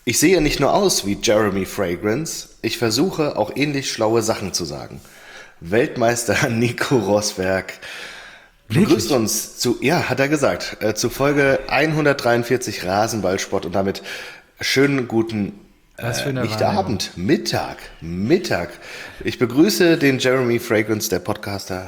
Ich sehe nicht nur aus wie Jeremy Fragrance, ich versuche auch ähnlich schlaue Sachen zu sagen. Weltmeister Nico Rosberg begrüßt uns zu, ja, hat er gesagt, zu Folge 143 Rasenballsport und damit schönen guten nicht Abend, Mittag. Ich begrüße den Jeremy Fragrance, der Podcaster.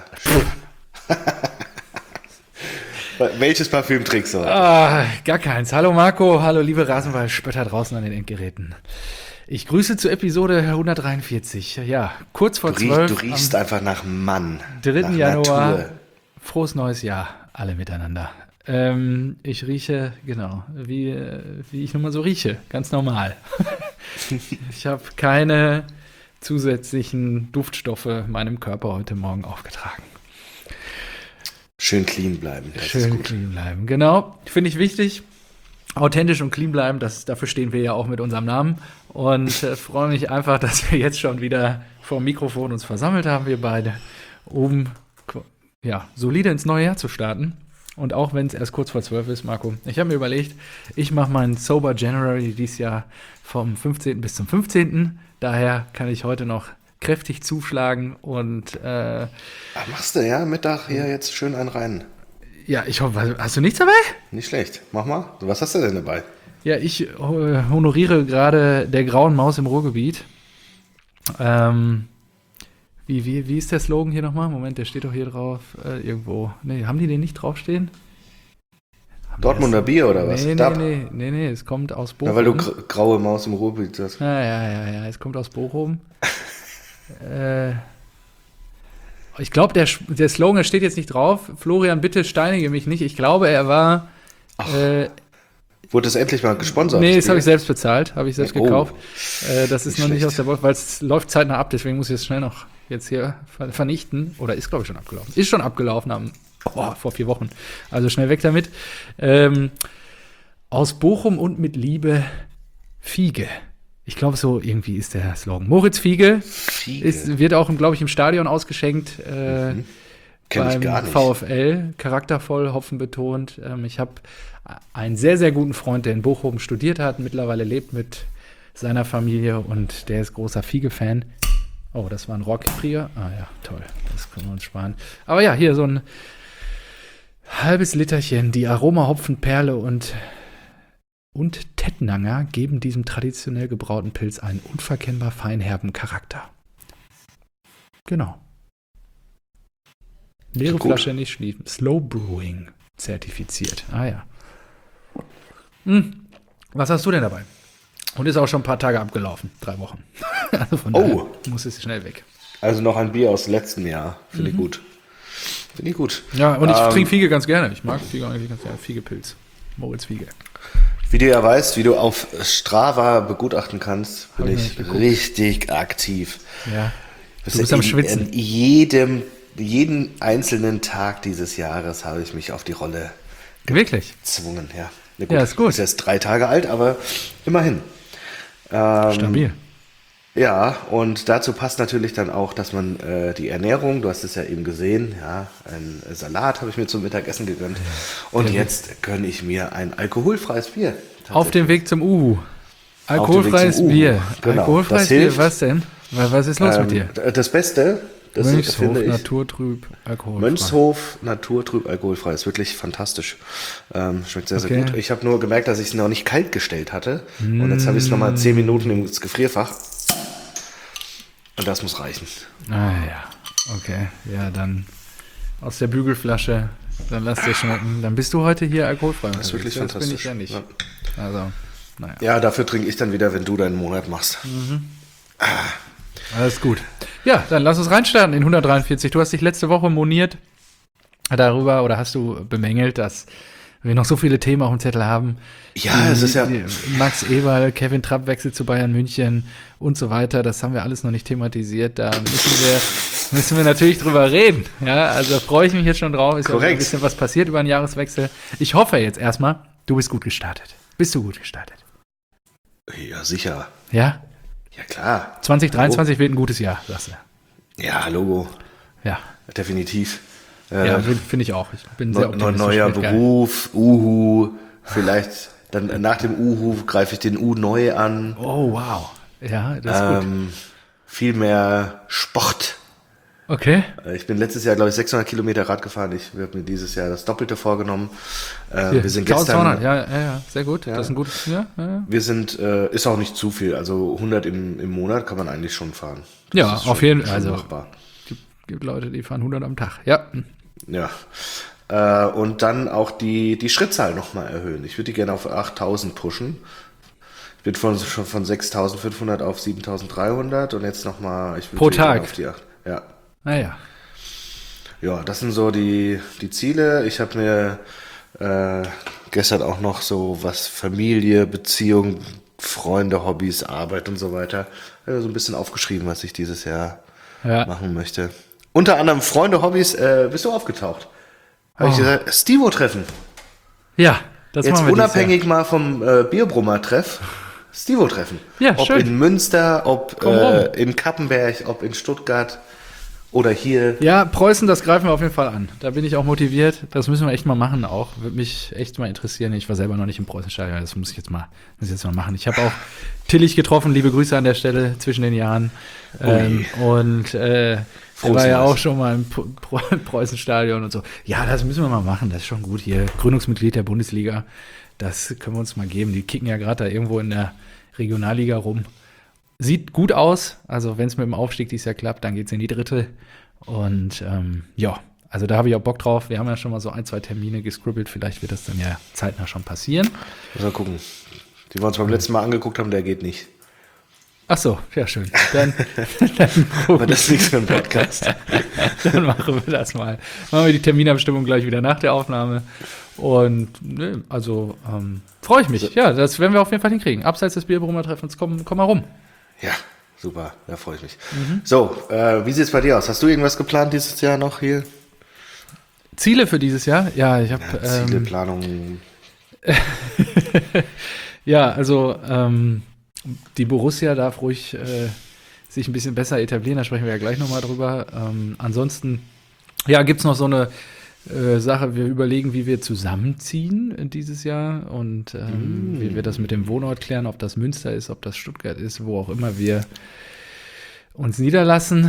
Welches Parfüm trägst du heute? Gar keins. Hallo Marco, hallo liebe Rasenballspötter draußen an den Endgeräten. Ich grüße zur Episode 143. Ja, kurz vor 12. Du riechst einfach nach Mann. 3. nach Januar. Natur. Frohes neues Jahr, alle miteinander. Ich rieche, genau, wie ich nun mal so rieche, ganz normal. Ich habe keine zusätzlichen Duftstoffe meinem Körper heute Morgen aufgetragen. Schön clean bleiben. Schön clean bleiben, genau. Finde ich wichtig. Authentisch und clean bleiben, dafür stehen wir ja auch mit unserem Namen. Und freue mich einfach, dass wir jetzt schon wieder vor dem Mikrofon uns versammelt haben, wir beide, um solide ins neue Jahr zu starten. Und auch wenn es erst kurz vor 12 ist, Marco, ich habe mir überlegt, ich mache meinen Sober January dieses Jahr vom 15. bis zum 15. Daher kann ich heute noch kräftig zuschlagen und machst du, ja? Mittag hier jetzt schön einen rein. Ja, ich hoffe, hast du nichts dabei? Nicht schlecht. Mach mal. Was hast du denn dabei? Ja, ich honoriere gerade der grauen Maus im Ruhrgebiet. Wie ist der Slogan hier nochmal? Moment, der steht doch hier drauf. Irgendwo. Nee, haben die den nicht draufstehen? Dortmunder Bier oder was? Nee, es kommt aus Bochum. Na, weil du graue Maus im Ruhrgebiet hast. Ja, es kommt aus Bochum. Ich glaube, der Slogan steht jetzt nicht drauf. Florian, bitte steinige mich nicht. Ich glaube, er war... Wurde das endlich mal gesponsert? Nee, das habe ich selbst bezahlt. Habe ich selbst gekauft. Das ist noch nicht schlecht. aus der Wolf, weil es läuft zeitnah ab. Deswegen muss ich es schnell noch jetzt hier vernichten. Oder ist, glaube ich, schon abgelaufen. Ist schon abgelaufen vor 4 Wochen. Also schnell weg damit. Aus Bochum und mit Liebe Fiege. Ich glaube, so irgendwie ist der Slogan. Moritz Fiege. Wird auch, glaube ich, im Stadion ausgeschenkt. Kenn ich beim gar nicht. VfL. Charaktervoll, hopfenbetont. Ich habe einen sehr, sehr guten Freund, der in Bochum studiert hat, mittlerweile lebt mit seiner Familie und der ist großer Fiege-Fan. Oh, das war ein Rohrkrieger. Ja, toll. Das können wir uns sparen. Aber ja, hier so ein halbes Literchen. Die Aroma-Hopfenperle und Tettnanger geben diesem traditionell gebrauten Pilz einen unverkennbar feinherben Charakter. Genau. Leere Flasche nicht schließen. Slow Brewing zertifiziert. Ja. Was hast du denn dabei? Und ist auch schon ein paar Tage abgelaufen. 3 Wochen. Also von daher muss es schnell weg. Also noch ein Bier aus letztem Jahr. Finde ich gut. Ja, und ich trinke Fiege ganz gerne. Ich mag Fiege eigentlich ganz gerne. Fiege-Pilz. Moritz Fiege. Wie du ja weißt, wie du auf Strava begutachten kannst, bin ich richtig aktiv. Ja. Du bist am Schwitzen. Jeden einzelnen Tag dieses Jahres habe ich mich auf die Rolle gezwungen. Ja. Na gut, ist gut. Ist erst 3 Tage alt, aber immerhin. Stabil. Ja, und dazu passt natürlich dann auch, dass man die Ernährung, du hast es ja eben gesehen, ja, ein Salat habe ich mir zum Mittagessen gegönnt. Und jetzt gönne ich mir ein alkoholfreies Bier. Auf dem Weg zum Uhu. Alkoholfreies Bier. Genau. Alkoholfreies Bier, was denn? Was ist los mit dir? Das Beste, das Mönchshof, finde ich. Naturtrüb, alkoholfrei. Mönchshof, Naturtrüb, alkoholfrei. Ist wirklich fantastisch. Schmeckt sehr, sehr gut. Ich habe nur gemerkt, dass ich es noch nicht kalt gestellt hatte. Und jetzt habe ich es nochmal 10 Minuten ins Gefrierfach. Und das muss reichen. Ja. Okay. Ja, dann aus der Bügelflasche. Dann lass dir schmecken. Dann bist du heute hier alkoholfrei. Das ist wirklich fantastisch. Das bin ich ja nicht. Ja. Also, naja. Ja, dafür trinke ich dann wieder, wenn du deinen Monat machst. Alles gut. Ja, dann lass uns reinstarten in 143. Du hast dich letzte Woche moniert darüber oder hast du bemängelt, dass wir noch so viele Themen auf dem Zettel haben. Ja, es ist ja... Max Eberl, Kevin Trapp wechselt zu Bayern München und so weiter. Das haben wir alles noch nicht thematisiert. Da müssen wir natürlich drüber reden. Ja, also freue ich mich jetzt schon drauf. Ist ja ein bisschen was passiert über den Jahreswechsel. Ich hoffe jetzt erstmal, du bist gut gestartet. Bist du gut gestartet? Ja, sicher. Ja? Ja, klar. 2023 wird ein gutes Jahr, sagst du. Ja, Logo. Ja. Definitiv. Ja, finde ich auch. Ich bin sehr optimistisch. Neuer Beruf, vielleicht Dann nach dem Uhu greife ich den U neu an. Oh, wow. Ja, das ist gut. Viel mehr Sport. Okay. Ich bin letztes Jahr, glaube ich, 600 Kilometer Rad gefahren. Ich habe mir dieses Jahr das Doppelte vorgenommen. Wir sind gestern... 1200, ja, sehr gut. Ja. Das ist ein gutes... Ja. Wir sind, ist auch nicht zu viel. Also 100 im Monat kann man eigentlich schon fahren. Das Ja, ist auf schon, jeden Fall. schon Also, machbar. gibt Leute, die fahren 100 am Tag. Ja. Ja. Und dann auch die Schrittzahl nochmal erhöhen. Ich würde die gerne auf 8000 pushen. Ich bin schon von 6500 auf 7300 und jetzt nochmal... Pro Tag? Auf die 8. Ja. Naja. Ja, das sind so die Ziele. Ich habe mir gestern auch noch so was Familie, Beziehung, Freunde, Hobbys, Arbeit und so weiter so ein bisschen aufgeschrieben, was ich dieses Jahr machen möchte. Unter anderem Freunde, Hobbys, bist du aufgetaucht. Habe ich gesagt, Stivo-Treffen. Ja, das jetzt machen wir unabhängig mal vom Bierbrummer-Treff. Stivo-Treffen. Ja, ob schön. in Münster, ob in Kappenberg, ob in Stuttgart oder hier. Ja, Preußen, das greifen wir auf jeden Fall an. Da bin ich auch motiviert. Das müssen wir echt mal machen auch. Würde mich echt mal interessieren. Ich war selber noch nicht im Preußenstadion. Das muss ich jetzt mal machen. Ich habe auch Tillich getroffen. Liebe Grüße an der Stelle zwischen den Jahren. Er war ja auch schon mal im Preußenstadion und so. Ja, das müssen wir mal machen. Das ist schon gut hier. Gründungsmitglied der Bundesliga. Das können wir uns mal geben. Die kicken ja gerade da irgendwo in der Regionalliga rum. Sieht gut aus. Also wenn es mit dem Aufstieg dieses Jahr klappt, dann geht es in die 3. Und also da habe ich auch Bock drauf. Wir haben ja schon mal so 1, 2 Termine gescribbelt. Vielleicht wird das dann ja zeitnah schon passieren. Mal gucken. Die wir uns beim letzten Mal angeguckt haben, der geht nicht. Ach so, ja schön. Dann aber das ist nichts für einen Podcast. Dann machen wir das mal. Machen wir die Terminabstimmung gleich wieder nach der Aufnahme. Und freue ich mich. Ja, das werden wir auf jeden Fall hinkriegen. Abseits des Bierbrummer Treffens, komm mal rum. Ja, super. Da freue ich mich. So, wie sieht es bei dir aus? Hast du irgendwas geplant dieses Jahr noch hier? Ziele für dieses Jahr? Ja, ich habe Ziele, Planung. Ja, also die Borussia darf ruhig sich ein bisschen besser etablieren, da sprechen wir ja gleich nochmal drüber. Ansonsten, gibt es noch so eine Sache, wir überlegen, wie wir zusammenziehen dieses Jahr und wie wir das mit dem Wohnort klären, ob das Münster ist, ob das Stuttgart ist, wo auch immer wir uns niederlassen.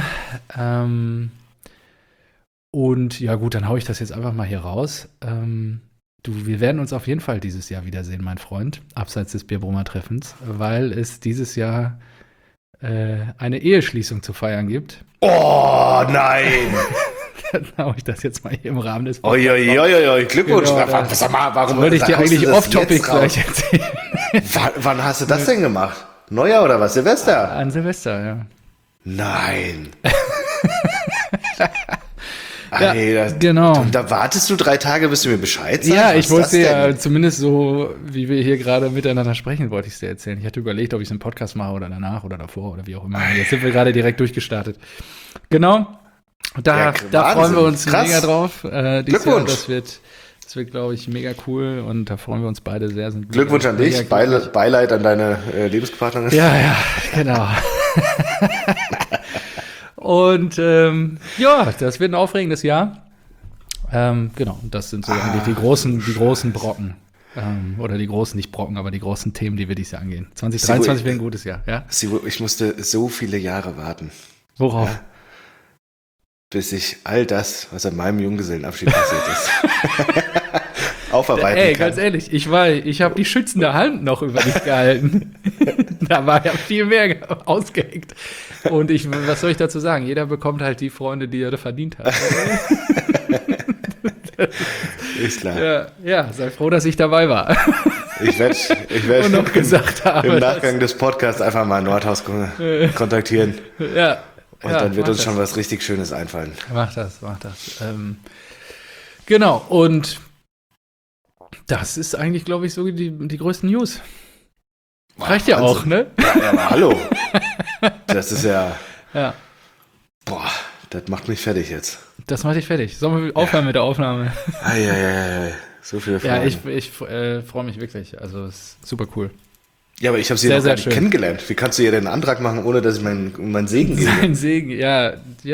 Und ja gut, dann haue ich das jetzt einfach mal hier raus. Wir werden uns auf jeden Fall dieses Jahr wiedersehen, mein Freund, abseits des Bierbrummer Treffens, weil es dieses Jahr eine Eheschließung zu feiern gibt. Oh, nein! Dann haue ich das jetzt mal hier im Rahmen des Glückwunsch. Genau, Sag mal, warum wollte ich dir eigentlich off-topic gleich erzählen? Wann hast du das denn gemacht? Neujahr oder was? Silvester? An Silvester, ja. Nein. Genau. Und da wartest du 3 Tage, bis du mir Bescheid sagst? Ja, was ich wollte das ja denn? zumindest so, wie wir hier gerade miteinander sprechen, wollte ich es dir erzählen. Ich hatte überlegt, ob ich es im Podcast mache oder danach oder davor oder wie auch immer. Jetzt sind wir gerade direkt durchgestartet. Genau. Da freuen wir uns mega drauf. Glückwunsch. Jahr, das wird, glaube ich, mega cool und da freuen wir uns beide sehr. Glückwunsch an dich, Beileid an deine Lebenspartnerin. Ja, genau. Und das wird ein aufregendes Jahr. Genau, das sind so eigentlich die großen Brocken. Oder die großen, nicht Brocken, aber die großen Themen, die wir dieses Jahr angehen. 2023 wird ein gutes Jahr, ja? Ich musste so viele Jahre warten. Worauf? Ja, bis ich all das, was an meinem Junggesellenabschied passiert ist, aufarbeiten kann. Ganz ehrlich, ich habe die schützende Hand noch über dich gehalten. Da war ja viel mehr ausgeheckt. Und was soll ich dazu sagen? Jeder bekommt halt die Freunde, die er verdient hat. Ist klar. Ja, sei froh, dass ich dabei war. Ich werd noch gesagt habe, im Nachgang des Podcasts einfach mal Nordhaus kontaktieren. Ja. Und dann wird uns schon was richtig Schönes einfallen. Mach das. Genau, und das ist eigentlich, glaube ich, so die größten News. Reicht ja auch, ne? Ja, aber hallo. Das ist ja. Ja. Boah, das macht mich fertig jetzt. Das macht dich fertig. Sollen wir aufhören mit der Aufnahme? So viele Fragen. Ja, ich freue mich wirklich. Also, es ist super cool. Ja, aber ich habe sie noch gar nicht kennengelernt. Wie kannst du ihr denn einen Antrag machen, ohne dass ich meinen Segen gebe? Sein Segen, ja.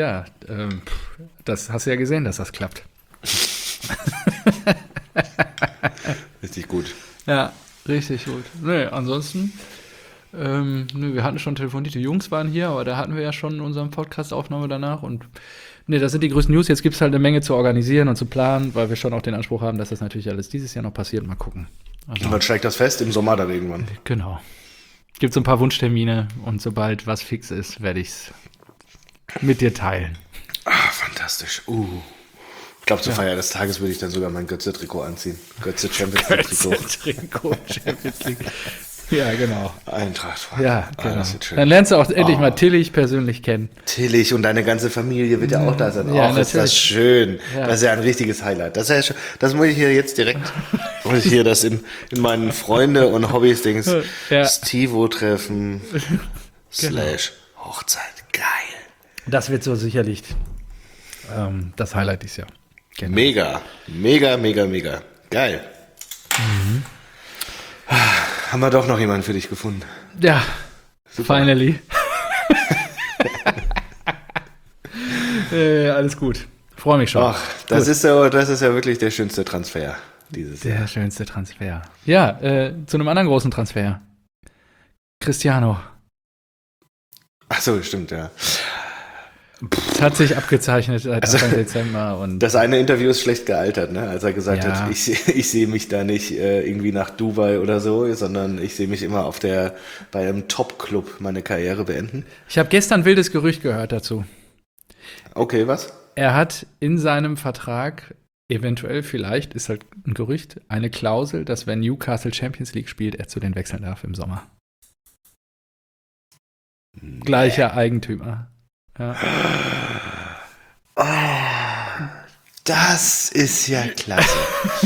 Das hast du ja gesehen, dass das klappt. Richtig gut. Ja, Richtig gut. Nee, ansonsten, wir hatten schon telefoniert, die Jungs waren hier, aber da hatten wir ja schon unseren Podcast-Aufnahme danach und das sind die größten News. Jetzt gibt es halt eine Menge zu organisieren und zu planen, weil wir schon auch den Anspruch haben, dass das natürlich alles dieses Jahr noch passiert. Mal gucken. Also, und dann steigt das fest im Sommer dann irgendwann. Genau. Gibt so ein paar Wunschtermine und sobald was fix ist, werde ich es mit dir teilen. Fantastisch. Ich glaube, zur Feier des Tages würde ich dann sogar mein Götze-Trikot anziehen. Götze Champions League-Trikot. Götze-Trikot Champions League. Ja, genau. Eintracht. Ja, genau. Dann lernst du auch endlich mal Tillich persönlich kennen. Tillich und deine ganze Familie wird ja auch da sein. Ja, ist das schön. Ja. Das ist ja ein richtiges Highlight. Das ist ja, das muss ich hier jetzt direkt, das in meinen Freunde und Hobbys-Dings Stivo-Treffen / Hochzeit. Geil. Das wird so sicherlich das Highlight dieses Jahr. Genau. Mega. Geil. Haben wir doch noch jemanden für dich gefunden. Ja, super. Finally. Alles gut. Freue mich schon. Ach, das ist ja wirklich der schönste Transfer dieses Jahr. Der schönste Transfer. Ja, zu einem anderen großen Transfer. Cristiano. Ach so, stimmt, ja. Es hat sich abgezeichnet seit Anfang Dezember. Und das eine Interview ist schlecht gealtert, ne? Als er gesagt hat, ich sehe mich da nicht irgendwie nach Dubai oder so, sondern ich sehe mich immer bei einem Top-Club meine Karriere beenden. Ich habe gestern ein wildes Gerücht gehört dazu. Okay, was? Er hat in seinem Vertrag eventuell, vielleicht, ist halt ein Gerücht, eine Klausel, dass wenn Newcastle Champions League spielt, er zu denen wechseln darf im Sommer. Gleicher Eigentümer. Ja. Das ist ja klasse.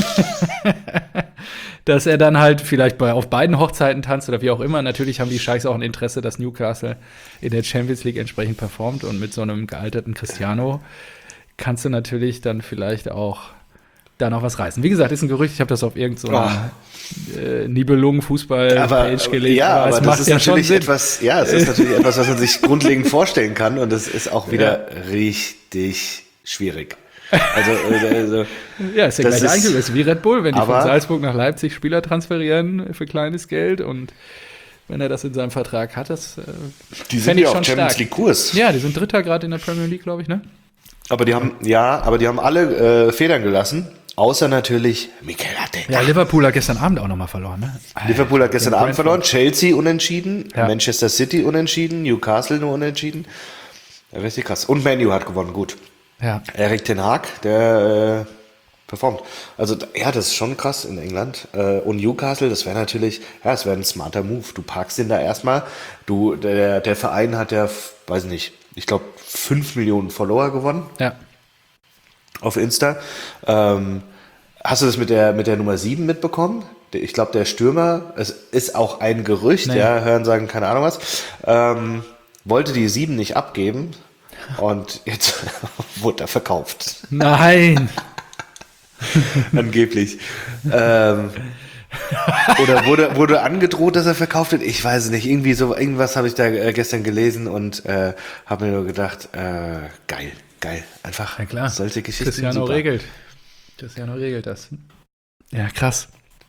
Dass er dann halt vielleicht auf beiden Hochzeiten tanzt oder wie auch immer. Natürlich haben die Scheichs auch ein Interesse, dass Newcastle in der Champions League entsprechend performt. Und mit so einem gealterten Cristiano kannst du natürlich dann vielleicht auch da noch was reißen. Wie gesagt, ist ein Gerücht. Ich habe das auf irgendeiner Nibelungen-Fußball-Page gelesen. Ja, aber das ist ja natürlich etwas, es ist natürlich etwas, was man sich grundlegend vorstellen kann. Und das ist auch wieder richtig schwierig. Also ja, ist ja gleich Eigentümer. Ist wie Red Bull, wenn die von Salzburg nach Leipzig Spieler transferieren für kleines Geld und wenn er das in seinem Vertrag hat, das die sind ja auf Champions League Kurs. Ja, die sind Dritter gerade in der Premier League, glaube ich, ne? Aber die haben alle Federn gelassen, außer natürlich Mikel Arteta. Ja, Liverpool hat gestern Abend auch nochmal verloren, ne? Liverpool hat gestern Abend verloren, Chelsea unentschieden, Manchester City unentschieden, Newcastle nur unentschieden. Ja, richtig krass. Und Man U hat gewonnen, gut. Ja. Erik ten Hag, der performt. Also, das ist schon krass in England. Und Newcastle, das wäre natürlich, es wäre ein smarter Move. Du parkst den da erstmal. Der Verein hat ja, weiß nicht, ich glaube 5 Millionen Follower gewonnen. Ja. Auf Insta. Hast du das mit der Nummer 7 mitbekommen? Ich glaube, der Stürmer, es ist auch ein Gerücht, hören sagen, keine Ahnung was, wollte die 7 nicht abgeben. Und jetzt wurde er verkauft. Nein! Angeblich. Oder wurde angedroht, dass er verkauft wird? Ich weiß es nicht. Irgendwas habe ich da gestern gelesen und habe mir nur gedacht, geil. Einfach solche Geschichten. Cristiano regelt das. Ja, krass.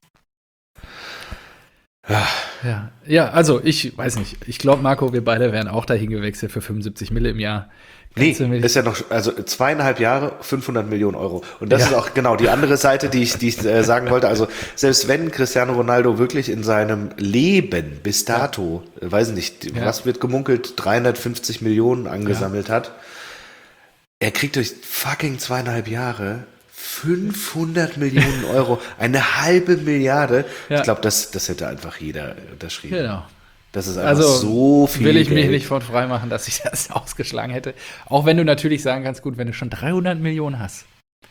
Ja, also ich weiß nicht. Ich glaube, Marco, wir beide wären auch dahin gewechselt für 75 Mille im Jahr. Ist ja noch, also 2,5 Jahre, 500 Millionen Euro. Und das ist auch genau die andere Seite, die ich sagen wollte. Also selbst wenn Cristiano Ronaldo wirklich in seinem Leben bis dato, weiß nicht, was wird gemunkelt, 350 Millionen angesammelt hat, er kriegt durch fucking 2,5 Jahre 500 Millionen Euro, eine halbe Milliarde. Ja. Ich glaube, das hätte einfach jeder unterschrieben. Genau. Das ist einfach so viel will ich mich Geld. nicht von frei machen, dass ich das ausgeschlagen hätte. Auch wenn du natürlich sagen kannst, gut, wenn du schon 300 Millionen hast.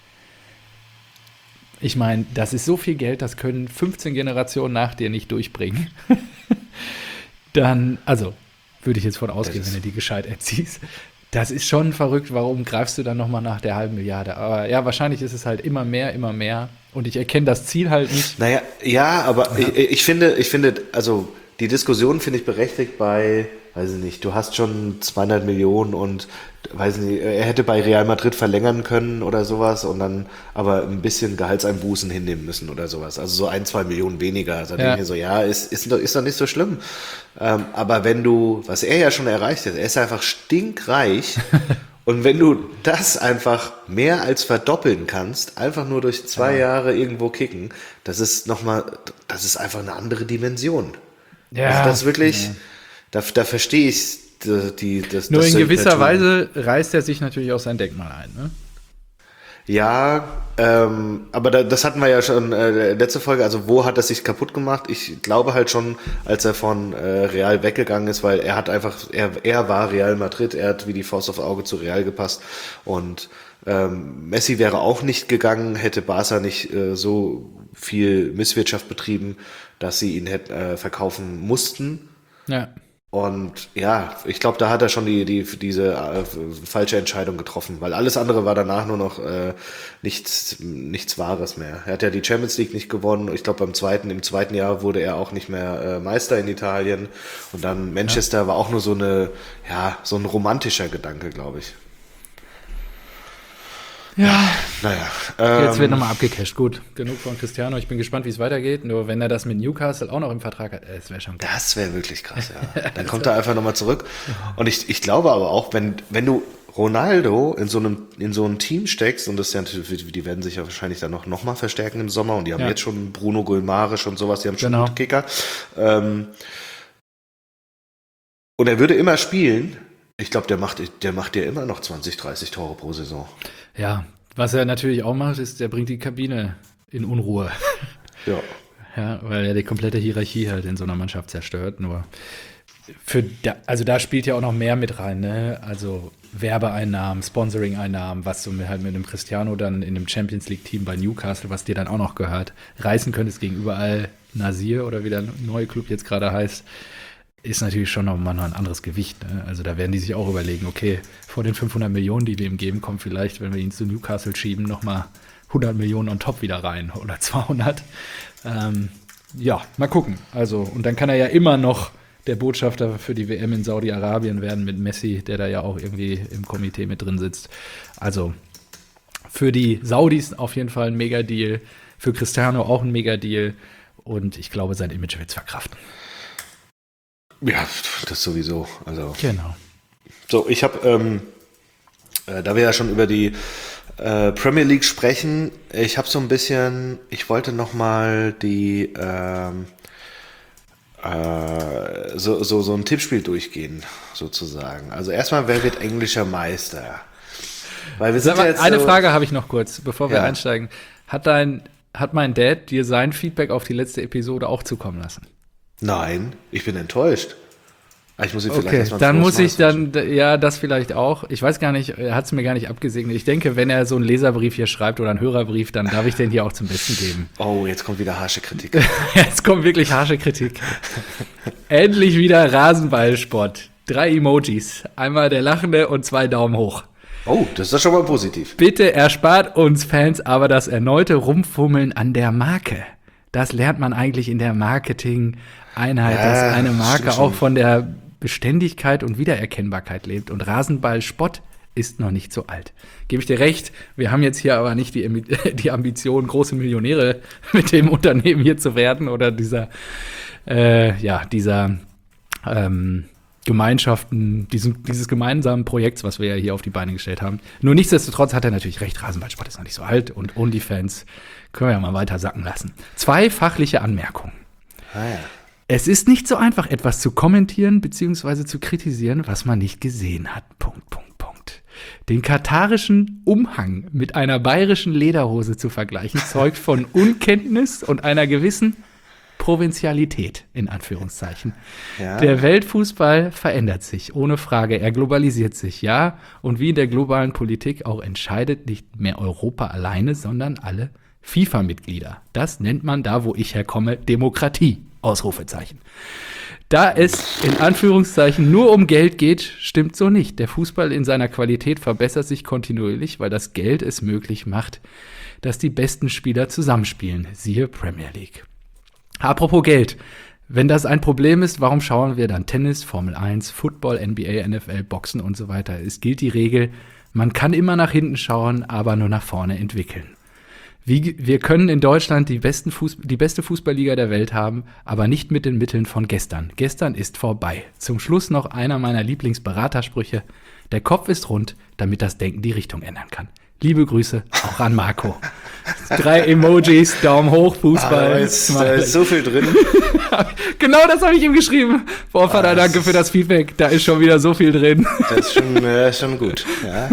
Ich meine, das ist so viel Geld, das können 15 Generationen nach dir nicht durchbringen. Dann, also, würde ich jetzt von ausgehen, wenn du die gescheit erziehst. Das ist schon verrückt, warum greifst du dann nochmal nach der halben Milliarde? Aber ja, wahrscheinlich ist es halt immer mehr. Und ich erkenne das Ziel halt nicht. Naja, aber ich finde, also die Diskussion finde ich berechtigt bei, weiß ich nicht, du hast schon 200 Millionen und weiß nicht, er hätte bei Real Madrid verlängern können oder sowas und dann aber ein bisschen Gehaltseinbußen hinnehmen müssen oder sowas. Also so 1-2 Millionen weniger. Also denke ich mir so, ja, ist doch nicht so schlimm. Aber was er ja schon erreicht hat, er ist einfach stinkreich. Und wenn du das einfach mehr als verdoppeln kannst, einfach nur durch 2 Jahre irgendwo kicken, das ist einfach eine andere Dimension. Ja. Also das ist wirklich, da verstehe ich das. Nur in gewisser Weise reißt er sich natürlich auch sein Denkmal ein, ne? Ja, aber das hatten wir ja schon letzte Folge, also wo hat er sich kaputt gemacht? Ich glaube halt schon, als er von Real weggegangen ist, weil er war Real Madrid, er hat wie die Faust aufs Auge zu Real gepasst und Messi wäre auch nicht gegangen, hätte Barca nicht so viel Misswirtschaft betrieben, dass sie ihn hätten verkaufen mussten. Ja. Und ja, ich glaube, da hat er schon diese falsche Entscheidung getroffen, weil alles andere war danach nur noch nichts Wahres mehr. Er hat ja die Champions League nicht gewonnen. Ich glaube, im zweiten Jahr wurde er auch nicht mehr Meister in Italien. Und dann Manchester war auch nur so ein romantischer Gedanke, glaube ich. Ja. Naja. Jetzt wird nochmal abgecasht. Gut, genug von Cristiano. Ich bin gespannt, wie es weitergeht. Nur wenn er das mit Newcastle auch noch im Vertrag hat, das wäre schon geil. Das wäre wirklich krass, ja. Dann kommt er einfach nochmal zurück. Und ich glaube aber auch, wenn du Ronaldo in so ein Team steckst, und das ist ja natürlich, die werden sich ja wahrscheinlich dann noch mal verstärken im Sommer, und die haben jetzt schon Bruno Guimaraes und sowas, die haben schon gute Kicker. Und er würde immer spielen. Ich glaube, der macht dir immer noch 20, 30 Tore pro Saison. Ja, was er natürlich auch macht, ist, der bringt die Kabine in Unruhe. Ja. Ja, weil er die komplette Hierarchie halt in so einer Mannschaft zerstört. Nur also da spielt ja auch noch mehr mit rein, ne? Also Werbeeinnahmen, Sponsoring-Einnahmen, was du halt mit dem Cristiano dann in dem Champions League-Team bei Newcastle, was dir dann auch noch gehört, reißen könntest gegenüber Al-Nasir oder wie der neue Club jetzt gerade heißt, ist natürlich schon nochmal ein anderes Gewicht. Ne? Also da werden die sich auch überlegen, okay, vor den 500 Millionen, die wir ihm geben, kommt vielleicht, wenn wir ihn zu Newcastle schieben, nochmal 100 Millionen on top wieder rein oder 200. Ja, mal gucken. Also, und dann kann er ja immer noch der Botschafter für die WM in Saudi-Arabien werden mit Messi, der da ja auch irgendwie im Komitee mit drin sitzt. Also für die Saudis auf jeden Fall ein Mega-Deal, für Cristiano auch ein Mega-Deal und ich glaube, sein Image wird es verkraften. Ja, das sowieso. Also. Genau. So, ich habe, da wir ja schon über die Premier League sprechen, ich habe so ein bisschen, ich wollte noch mal so ein Tippspiel durchgehen, sozusagen. Also erstmal, wer wird englischer Meister? Weil wir sind ja jetzt eine Frage habe ich noch kurz, bevor wir einsteigen. Hat mein Dad dir sein Feedback auf die letzte Episode auch zukommen lassen? Nein, ich bin enttäuscht. Ich muss ihn vielleicht erstmal dann muss ich dann, ja, das vielleicht auch. Ich weiß gar nicht, er hat es mir gar nicht abgesegnet. Ich denke, wenn er so einen Leserbrief hier schreibt oder einen Hörerbrief, dann darf ich den hier auch zum Besten geben. Oh, jetzt kommt wieder harsche Kritik. Jetzt kommt wirklich harsche Kritik. Endlich wieder Rasenballsport. 3 Emojis. Einmal der Lachende und 2 Daumen hoch. Oh, das ist doch schon mal positiv. Bitte erspart uns Fans aber das erneute Rumfummeln an der Marke. Das lernt man eigentlich in der Marketing-Einheit, dass eine Marke auch von der Beständigkeit und Wiedererkennbarkeit lebt. Und Rasenballsport ist noch nicht so alt. Gebe ich dir recht, wir haben jetzt hier aber nicht die Ambition, große Millionäre mit dem Unternehmen hier zu werden oder dieser Gemeinschaften, dieses gemeinsamen Projekts, was wir ja hier auf die Beine gestellt haben. Nur nichtsdestotrotz hat er natürlich recht, Rasenballsport ist noch nicht so alt und OnlyFans können wir ja mal weiter sacken lassen. 2 fachliche Anmerkungen. Es ist nicht so einfach, etwas zu kommentieren bzw. zu kritisieren, was man nicht gesehen hat. Punkt. Den katarischen Umhang mit einer bayerischen Lederhose zu vergleichen, zeugt von Unkenntnis und einer gewissen Provinzialität, in Anführungszeichen. Ja. Der Weltfußball verändert sich, ohne Frage. Er globalisiert sich, ja. Und wie in der globalen Politik auch entscheidet nicht mehr Europa alleine, sondern alle FIFA-Mitglieder. Das nennt man da, wo ich herkomme, Demokratie. Ausrufezeichen. Da es in Anführungszeichen nur um Geld geht, stimmt so nicht. Der Fußball in seiner Qualität verbessert sich kontinuierlich, weil das Geld es möglich macht, dass die besten Spieler zusammenspielen. Siehe Premier League. Apropos Geld. Wenn das ein Problem ist, warum schauen wir dann Tennis, Formel 1, Football, NBA, NFL, Boxen und so weiter? Es gilt die Regel, man kann immer nach hinten schauen, aber nur nach vorne entwickeln. Wir können in Deutschland die beste Fußballliga der Welt haben, aber nicht mit den Mitteln von gestern. Gestern ist vorbei. Zum Schluss noch einer meiner Lieblingsberatersprüche. Der Kopf ist rund, damit das Denken die Richtung ändern kann. Liebe Grüße auch an Marco. 3 Emojis, Daumen hoch, Fußball. Da ist so viel drin. Genau das habe ich ihm geschrieben. Boah, Vater, danke für das Feedback. Da ist schon wieder so viel drin. Das ist schon gut. Ja.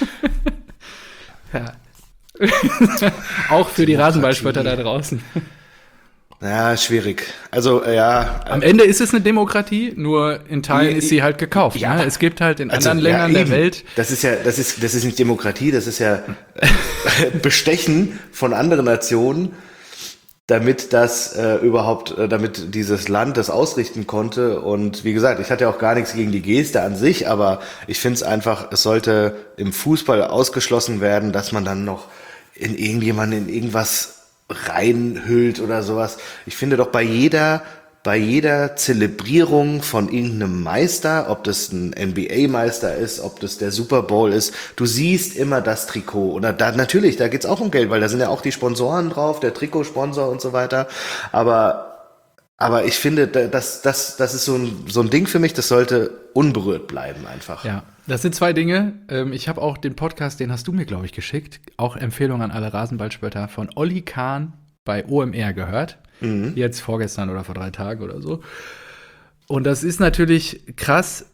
Ja. Auch für die Rasenballspötter da draußen. Ja, schwierig. Also, ja. Am Ende ist es eine Demokratie, nur in Teilen ist sie halt gekauft. Ja. Ne? Es gibt halt in anderen Ländern der Welt. Das ist nicht Demokratie, das ist ja Bestechen von anderen Nationen, damit damit dieses Land das ausrichten konnte. Und wie gesagt, ich hatte ja auch gar nichts gegen die Geste an sich, aber ich finde es einfach, es sollte im Fußball ausgeschlossen werden, dass man dann noch in irgendjemanden in irgendwas reinhüllt oder sowas. Ich finde doch bei jeder Zelebrierung von irgendeinem Meister, ob das ein NBA-Meister ist, ob das der Super Bowl ist, du siehst immer das Trikot. Und da geht's auch um Geld, weil da sind ja auch die Sponsoren drauf, der Trikotsponsor und so weiter. Aber ich finde, das ist so ein Ding für mich, das sollte unberührt bleiben einfach. Ja, das sind 2 Dinge. Ich habe auch den Podcast, den hast du mir, glaube ich, geschickt. Auch Empfehlung an alle Rasenballspötter von Olli Kahn bei OMR gehört. Mhm. Jetzt vorgestern oder vor 3 Tagen oder so. Und das ist natürlich krass.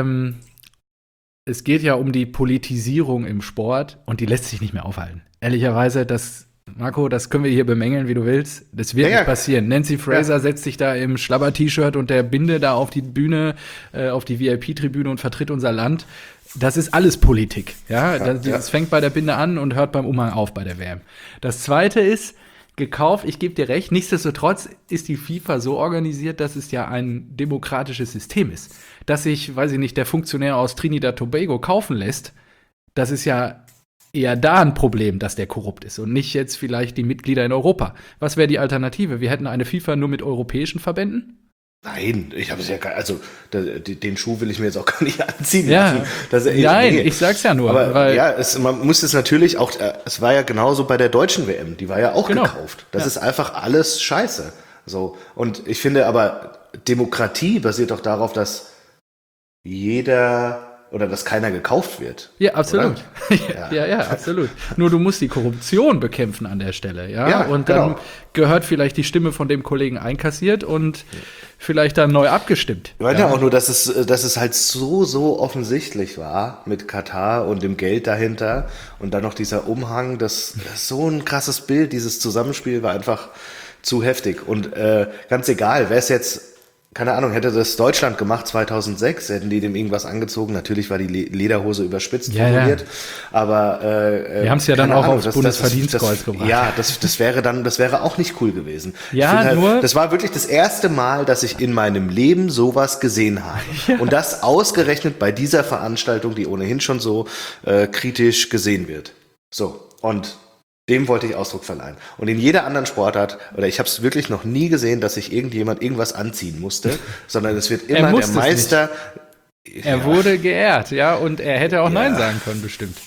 Es geht ja um die Politisierung im Sport und die lässt sich nicht mehr aufhalten. Ehrlicherweise, Marco, das können wir hier bemängeln, wie du willst. Das wird nicht passieren. Nancy Fraser setzt sich da im Schlabber-T-Shirt und der Binde da auf die Bühne, auf die VIP-Tribüne und vertritt unser Land. Das ist alles Politik. Das fängt bei der Binde an und hört beim Umhang auf bei der WM. Das Zweite ist, gekauft, ich gebe dir recht, nichtsdestotrotz ist die FIFA so organisiert, dass es ja ein demokratisches System ist. Dass sich, weiß ich nicht, der Funktionär aus Trinidad Tobago kaufen lässt, das ist ja eher da ein Problem, dass der korrupt ist und nicht jetzt vielleicht die Mitglieder in Europa. Was wäre die Alternative? Wir hätten eine FIFA nur mit europäischen Verbänden? Nein, ich habe es ja den Schuh will ich mir jetzt auch gar nicht anziehen lassen. Ich sag's ja nur. Aber man muss es natürlich auch, es war ja genauso bei der deutschen WM, die war ja auch gekauft. Das ist einfach alles scheiße. So. Und ich finde aber, Demokratie basiert doch darauf, dass dass keiner gekauft wird. Ja, absolut. Ja, absolut. Nur du musst die Korruption bekämpfen an der Stelle, und dann gehört vielleicht die Stimme von dem Kollegen einkassiert und vielleicht dann neu abgestimmt. Ich meine ja auch nur, dass es halt so offensichtlich war mit Katar und dem Geld dahinter und dann noch dieser Umhang, das ist so ein krasses Bild, dieses Zusammenspiel war einfach zu heftig und ganz egal, wer es jetzt keine Ahnung, hätte das Deutschland gemacht 2006, hätten die dem irgendwas angezogen. Natürlich war die Lederhose überspitzt formuliert, aber wir haben es ja dann auch aufs Bundesverdienstkreuz gebracht. Ja, das wäre auch nicht cool gewesen. Ja, das war wirklich das erste Mal, dass ich in meinem Leben sowas gesehen habe. Ja. Und das ausgerechnet bei dieser Veranstaltung, die ohnehin schon so kritisch gesehen wird. So, und dem wollte ich Ausdruck verleihen. Und in jeder anderen Sportart, oder ich habe es wirklich noch nie gesehen, dass sich irgendjemand irgendwas anziehen musste, sondern es wird immer der Meister. Er wurde geehrt, und er hätte auch Nein sagen können, bestimmt.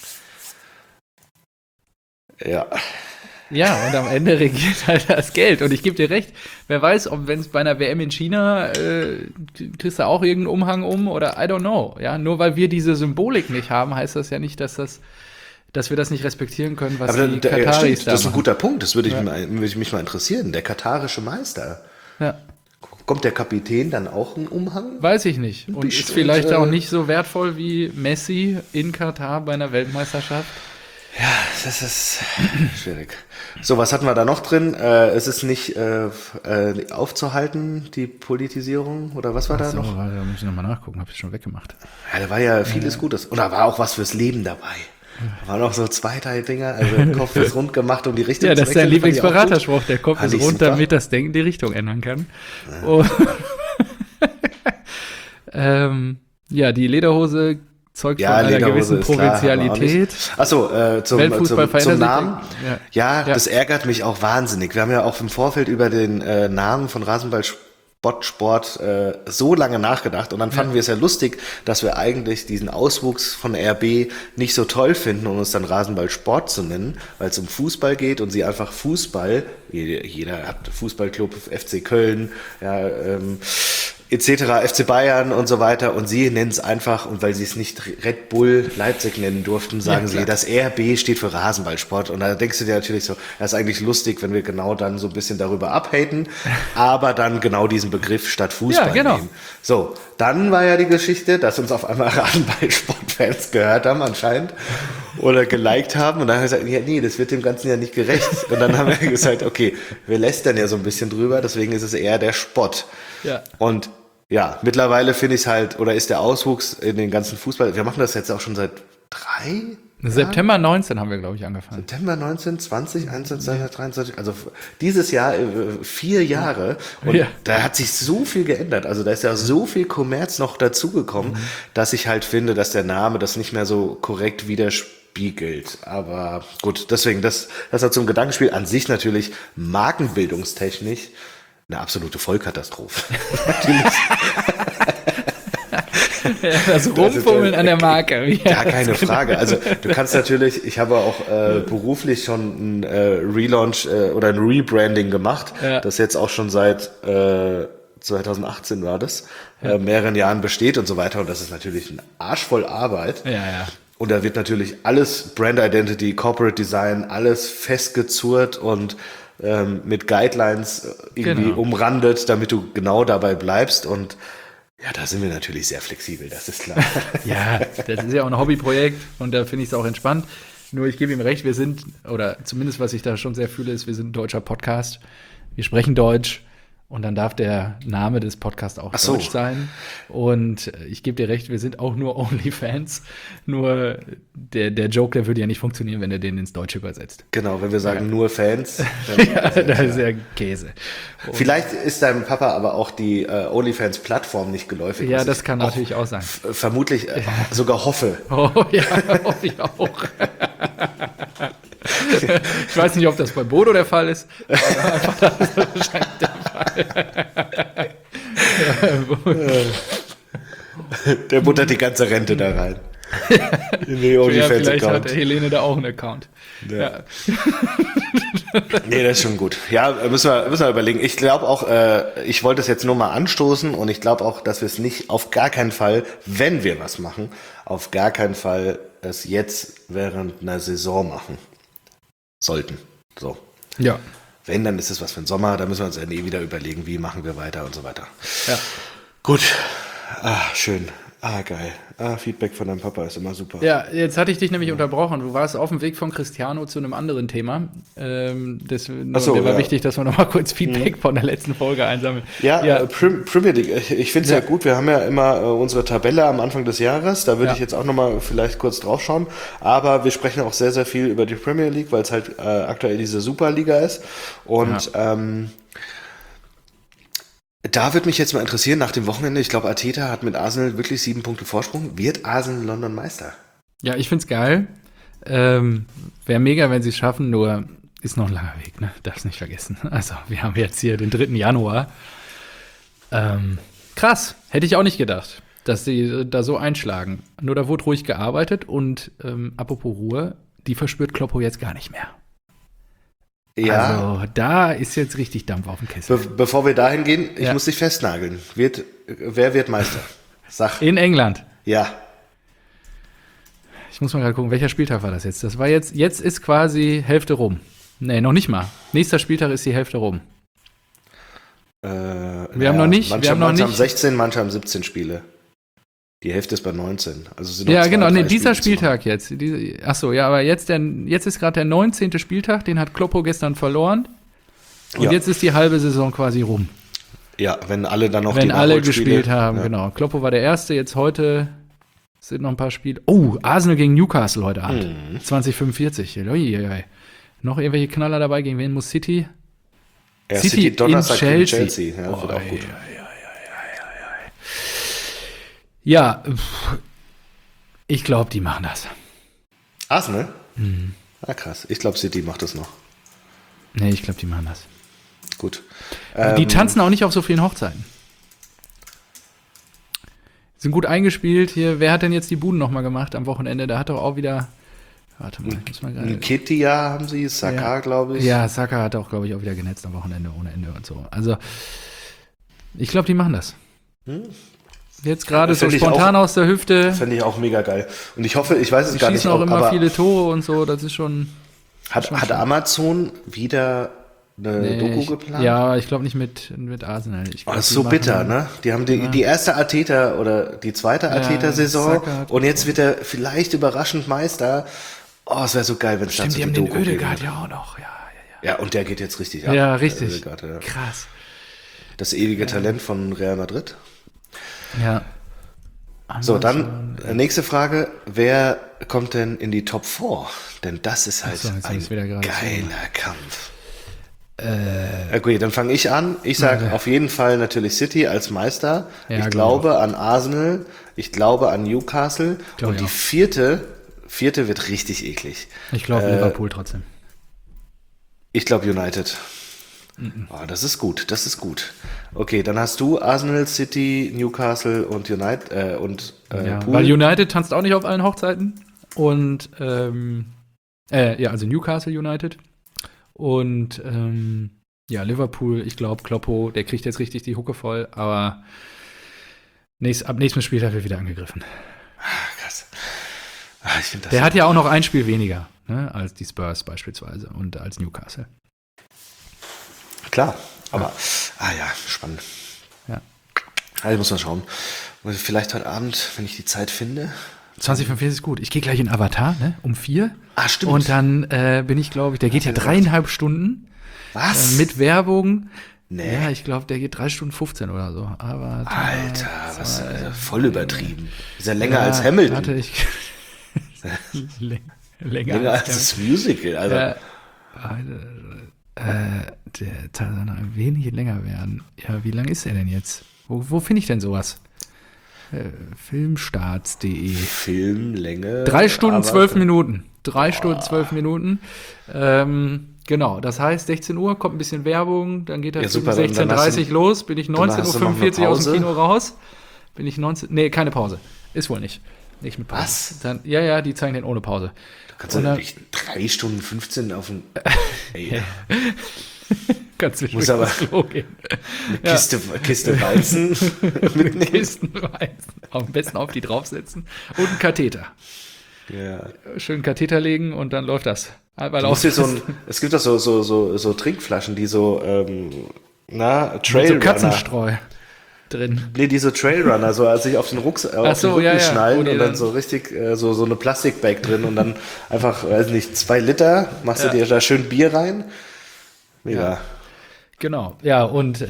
Ja. Ja, und am Ende regiert halt das Geld. Und ich gebe dir recht, wer weiß, wenn es bei einer WM in China, kriegst du auch irgendeinen Umhang oder I don't know. Ja, nur weil wir diese Symbolik nicht haben, heißt das ja nicht, dass wir das nicht respektieren können, was die Kataris da Das ist ein guter Punkt, das würde mich mal interessieren. Der katarische Meister. Ja. Kommt der Kapitän dann auch einen Umhang? Weiß ich nicht. Und ist vielleicht auch nicht so wertvoll wie Messi in Katar bei einer Weltmeisterschaft. Ja, das ist schwierig. So, was hatten wir da noch drin? Es ist nicht aufzuhalten, die Politisierung, oder was war da noch? Da muss ich nochmal nachgucken, habe ich schon weggemacht. Ja, da war ja vieles Gutes. Und da war auch was fürs Leben dabei. Da waren auch so 2, 3 Dinger, also der Kopf ist rund gemacht, um die Richtung zu wechseln. Ja, das ist dein Lieblingsberaterspruch, der Kopf ist rund, damit das Denken die Richtung ändern kann. Ja. Die Lederhose zeugt von einer gewissen Provinzialität. Achso, zum Namen. Ja, das ärgert mich auch wahnsinnig. Wir haben ja auch im Vorfeld über den Namen von Rasenballsport Botsport so lange nachgedacht und dann fanden wir es ja lustig, dass wir eigentlich diesen Auswuchs von RB nicht so toll finden und uns dann Rasenballsport zu nennen, weil es um Fußball geht und sie einfach Fußball, jeder hat Fußballclub, FC Köln, ja, etc., FC Bayern und so weiter und sie nennen es einfach, und weil sie es nicht Red Bull Leipzig nennen durften, sagen sie, das RB steht für Rasenballsport und da denkst du dir natürlich so, das ist eigentlich lustig, wenn wir genau dann so ein bisschen darüber abhaten, aber dann genau diesen Begriff statt Fußball nehmen. So, dann war ja die Geschichte, dass uns auf einmal Rasenballsport-Fans gehört haben anscheinend oder geliked haben und dann haben wir gesagt, ja, nee, das wird dem Ganzen ja nicht gerecht und dann haben wir gesagt, okay, wir lästern ja so ein bisschen drüber, deswegen ist es eher der Spott. Ja. Und ja, mittlerweile finde ich es halt, oder ist der Auswuchs in den ganzen Fußball, wir machen das jetzt auch schon seit 3 Jahren? September 19 haben wir, glaube ich, angefangen. September 19, 20, 21, 22, 23, also dieses Jahr 4 Jahre und da hat sich so viel geändert, also da ist ja so viel Kommerz noch dazugekommen, dass ich halt finde, dass der Name das nicht mehr so korrekt widerspiegelt, aber gut, deswegen, das hat zum Gedankenspiel an sich natürlich markenbildungstechnisch eine absolute Vollkatastrophe. Natürlich. Das Rumfummeln an der Marke. Ja, keine Frage. Also du kannst natürlich, ich habe auch beruflich schon ein Relaunch oder ein Rebranding gemacht, das jetzt auch schon seit 2018 war das, mehreren Jahren besteht und so weiter. Und das ist natürlich ein Arsch voll Arbeit. Ja. Und da wird natürlich alles Brand Identity, Corporate Design, alles festgezurrt und mit Guidelines irgendwie umrandet, damit du genau dabei bleibst und ja, da sind wir natürlich sehr flexibel, das ist klar. Ja, das ist ja auch ein Hobbyprojekt und da finde ich es auch entspannt. Nur ich gebe ihm recht, wir sind, oder zumindest was ich da schon sehr fühle, ist, wir sind ein deutscher Podcast, wir sprechen Deutsch und dann darf der Name des Podcasts auch Deutsch sein. Und ich gebe dir recht, wir sind auch nur OnlyFans. Nur der Joke, der würde ja nicht funktionieren, wenn er den ins Deutsche übersetzt. Genau, wenn wir sagen nur Fans. Dann das ist ja Käse. Und vielleicht ist deinem Papa aber auch die OnlyFans-Plattform nicht geläufig. Ja, das kann natürlich auch sein. Vermutlich sogar hoffe. Oh ja, hoffe ich auch. Ich weiß nicht, ob das bei Bodo der Fall ist, aber einfach das ist wahrscheinlich der Fall. Der buttert die ganze Rente da rein. In die OnlyFans-Account. Vielleicht hat der Helene da auch einen Account. Ja. Nee, das ist schon gut. Ja, müssen wir überlegen. Ich glaube auch, ich wollte es jetzt nur mal anstoßen und ich glaube auch, dass wir es nicht auf gar keinen Fall, wenn wir was machen, auf gar keinen Fall es jetzt während einer Saison machen sollten. So. Ja. Wenn, dann ist es was für den Sommer, da müssen wir uns ja wieder überlegen, wie machen wir weiter und so weiter. Ja. Gut. Schön. Geil. Feedback von deinem Papa ist immer super. Ja, jetzt hatte ich dich nämlich unterbrochen. Du warst auf dem Weg von Cristiano zu einem anderen Thema. Mir war wichtig, dass wir noch mal kurz Feedback von der letzten Folge einsammeln. Ja. Premier League. Ich finde es ja gut. Wir haben ja immer unsere Tabelle am Anfang des Jahres. Da würde ich jetzt auch noch mal vielleicht kurz drauf schauen. Aber wir sprechen auch sehr, sehr viel über die Premier League, weil es halt aktuell diese Superliga ist. Und da würde mich jetzt mal interessieren, nach dem Wochenende, ich glaube, Arteta hat mit Arsenal wirklich 7 Punkte Vorsprung. Wird Arsenal London Meister? Ja, ich find's geil. Wäre mega, wenn sie es schaffen, nur ist noch ein langer Weg, ne? Darf's nicht vergessen. Also, wir haben jetzt hier den 3. Januar. Krass, hätte ich auch nicht gedacht, dass sie da so einschlagen. Nur da wurde ruhig gearbeitet und apropos Ruhe, die verspürt Kloppo jetzt gar nicht mehr. Ja. Also, da ist jetzt richtig Dampf auf dem Kessel. Bevor wir dahin gehen, ich muss dich festnageln. Wer wird Meister? Sag. In England? Ja. Ich muss mal gerade gucken, welcher Spieltag war das jetzt? Das war jetzt ist quasi Hälfte rum. Nee, noch nicht mal. Nächster Spieltag ist die Hälfte rum. Wir haben noch nicht. Manche haben 16, manche haben 17 Spiele. Die Hälfte ist bei 19. Also sind ja, genau, dieser Spieltag jetzt. Achso, ja, aber jetzt ist gerade der 19. Spieltag, den hat Kloppo gestern verloren. Und jetzt ist die halbe Saison quasi rum. Ja, wenn alle dann noch die alle gespielt haben, genau. Kloppo war der Erste, jetzt heute sind noch ein paar Spiele. Oh, Arsenal gegen Newcastle heute Abend. 2045. Noch irgendwelche Knaller dabei, gegen wen muss City? Ja, City Donnerstag gegen Chelsea. Ja, das wird auch gut. Ja, ich glaube, die machen das. Arsenal? Krass. Ich glaube, City macht das noch. Nee, ich glaube, die machen das. Gut. Die tanzen auch nicht auf so vielen Hochzeiten. Sind gut eingespielt. Hier, wer hat denn jetzt die Buden nochmal gemacht am Wochenende? Da hat doch auch wieder. Warte mal, ich muss mal gerade. Nketiah haben sie, Saka, glaube ich. Ja, Saka hat auch, glaube ich, auch wieder genetzt am Wochenende ohne Ende und so. Also, ich glaube, die machen das. Jetzt gerade so spontan aus der Hüfte. Fände ich auch mega geil. Und ich hoffe, ich weiß es gar nicht. Die schießen auch immer viele Tore und so, das ist schon. Hat Amazon wieder eine Doku geplant? Ja, ich glaube nicht mit Arsenal. Das ist so bitter, ne? Die haben die erste Arteta oder die zweite Arteta-Saison und jetzt wird er vielleicht überraschend Meister. Oh, es wäre so geil, wenn es dazu die haben den Oedegaard ja auch noch. Ja, und der geht jetzt richtig ab. Ja, richtig. Oedegaard, ja. Krass. Das ewige Talent von Real Madrid. Ja. So, dann nächste Frage. Wer kommt denn in die Top 4? Denn das ist halt ein geiler Kampf. Okay, dann fange ich an. Ich sage auf jeden Fall natürlich City als Meister. Ja, ich glaube an Arsenal. Ich glaube an Newcastle. Und die vierte wird richtig eklig. Ich glaube Liverpool trotzdem. Ich glaube United. Oh, das ist gut. Okay, dann hast du Arsenal, City, Newcastle und United Pool. Weil United tanzt auch nicht auf allen Hochzeiten. Und also Newcastle United. Und Liverpool, ich glaube, Kloppo, der kriegt jetzt richtig die Hucke voll, aber ab nächstem Spieltag wird wieder angegriffen. Krass. Ich find das der hat ja auch noch ein Spiel weniger, ne, als die Spurs beispielsweise und als Newcastle. Klar, aber spannend. Ja. Also muss man schauen. Vielleicht heute Abend, wenn ich die Zeit finde. 20:45 ist gut. Ich gehe gleich in Avatar, ne, um 4. Ah, stimmt. Und dann bin ich, glaube ich, der geht ja 3,5 Stunden. Was? Mit Werbung. Nee. Ja, ich glaube, der geht 3 Stunden 15 oder so. Avatar, Alter, was voll übertrieben. Ist ja länger als Hamilton. Warte, länger als das Musical, also. Der soll ein wenig länger werden. Ja, wie lang ist er denn jetzt? Wo finde ich denn sowas? Filmstarts.de. Filmlänge. 3 Stunden 12 Minuten. 3 Stunden 12 Minuten. Genau, das heißt 16 Uhr, kommt ein bisschen Werbung, dann geht das um 16:30 Uhr los, bin ich 19:45 Uhr aus dem Kino raus. Keine Pause. Ist wohl nicht. Nicht mit Pause. Was? Dann, die zeigen den ohne Pause. Du kannst ja nicht 3 Stunden 15 auf den. Ey. Kannst du muss aber Klo gehen. Eine Kiste Weizen mitnehmen. Kisten Weizen. Am besten auf die draufsetzen. Und einen Katheter. Ja. Schön Katheter legen und dann läuft das. Es gibt doch so Trinkflaschen, die so Trailrunner. So Katzenstreu drin. Nee, diese Trailrunner, so als sich auf den Rücken schnallen und dann so richtig so eine Plastikbag drin und dann einfach, 2 Liter, machst du dir da schön Bier rein. Mega. Ja. Genau, ja, und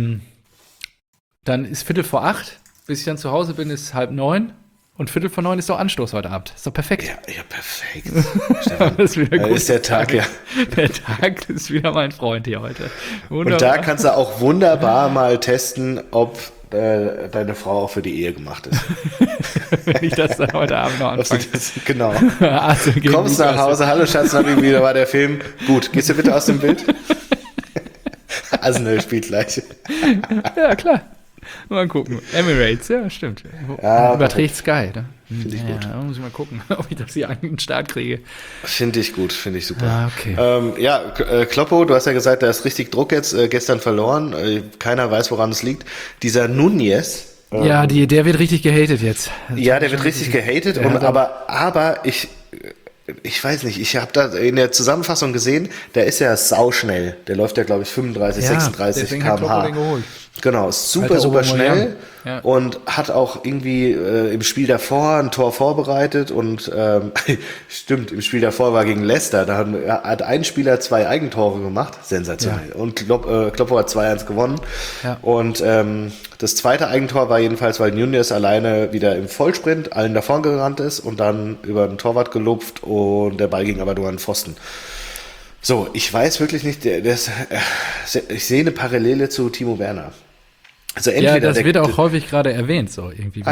dann ist 7:45, bis ich dann zu Hause bin, ist 8:30 und 8:45 ist doch Anstoß heute Abend. Ist doch perfekt. Ja, perfekt. Stefan, das ist wieder gut. Ist der Tag, ja. Der Tag ist wieder mein Freund hier heute. Wunderbar. Und da kannst du auch wunderbar mal testen, ob deine Frau auch für die Ehe gemacht ist. Wenn ich das dann heute Abend noch anfange. Genau. Kommst nach Hause, hallo Schatz, wieder war der Film. Gut, gehst du bitte aus dem Bild? Arsenal spielt gleich. Ja, klar. Mal gucken. Emirates, ja, stimmt. Ja, überträgt Sky, ne? Finde ich gut. Da muss ich mal gucken, ob ich das hier an den Start kriege. Finde ich gut, finde ich super. Ah, okay. Kloppo, du hast ja gesagt, da ist richtig Druck jetzt, gestern verloren. Keiner weiß, woran es liegt. Dieser Nunez. Ja, der wird richtig gehatet jetzt. Ja, der wird richtig gehatet, aber ich weiß nicht, ich habe da in der Zusammenfassung gesehen, der ist ja sauschnell. Der läuft ja, glaube ich, 35, 36 km/h. Genau, ist super schnell und hat auch irgendwie im Spiel davor ein Tor vorbereitet und stimmt, im Spiel davor war gegen Leicester, da hat ein Spieler 2 Eigentore gemacht, sensationell. Ja. Und Kloppo hat 2-1 gewonnen. Ja. Und das zweite Eigentor war jedenfalls, weil Nunez alleine wieder im Vollsprint allen davon gerannt ist und dann über den Torwart gelupft und der Ball ging aber nur an den Pfosten. So, ich weiß wirklich nicht, ich sehe eine Parallele zu Timo Werner. Also entweder das wird auch häufig gerade erwähnt, so irgendwie.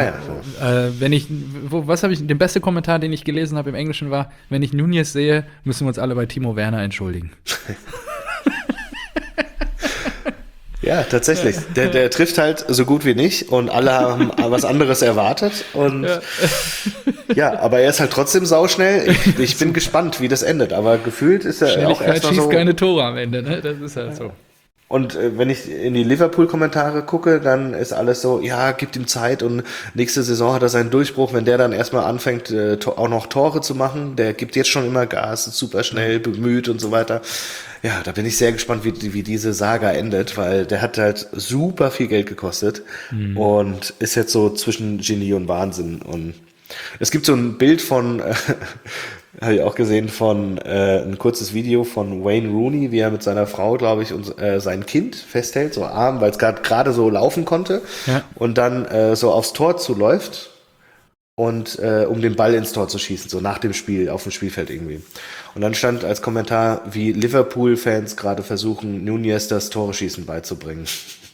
Der beste Kommentar, den ich gelesen habe im Englischen war, wenn ich Nunez sehe, müssen wir uns alle bei Timo Werner entschuldigen. Ja, tatsächlich. Der trifft halt so gut wie nicht und alle haben was anderes erwartet. Und ja, aber er ist halt trotzdem sauschnell. Ich bin gespannt, wie das endet. Aber gefühlt ist er auch erstmal schießt so. keine Tore am Ende, ne? Das ist halt so. Und wenn ich in die Liverpool-Kommentare gucke, dann ist alles so, ja, gibt ihm Zeit und nächste Saison hat er seinen Durchbruch, wenn der dann erstmal anfängt, auch noch Tore zu machen. Der gibt jetzt schon immer Gas, ist super schnell, bemüht und so weiter. Ja, da bin ich sehr gespannt, wie diese Saga endet, weil der hat halt super viel Geld gekostet und ist jetzt so zwischen Genie und Wahnsinn. Und es gibt so ein Bild von, habe ich auch gesehen, von ein kurzes Video von Wayne Rooney, wie er mit seiner Frau, glaube ich, und sein Kind festhält, so arm, weil es gerade so laufen konnte und dann so aufs Tor zuläuft und um den Ball ins Tor zu schießen, so nach dem Spiel, auf dem Spielfeld irgendwie. Und dann stand als Kommentar, wie Liverpool-Fans gerade versuchen, Nunez das Tore-Schießen beizubringen.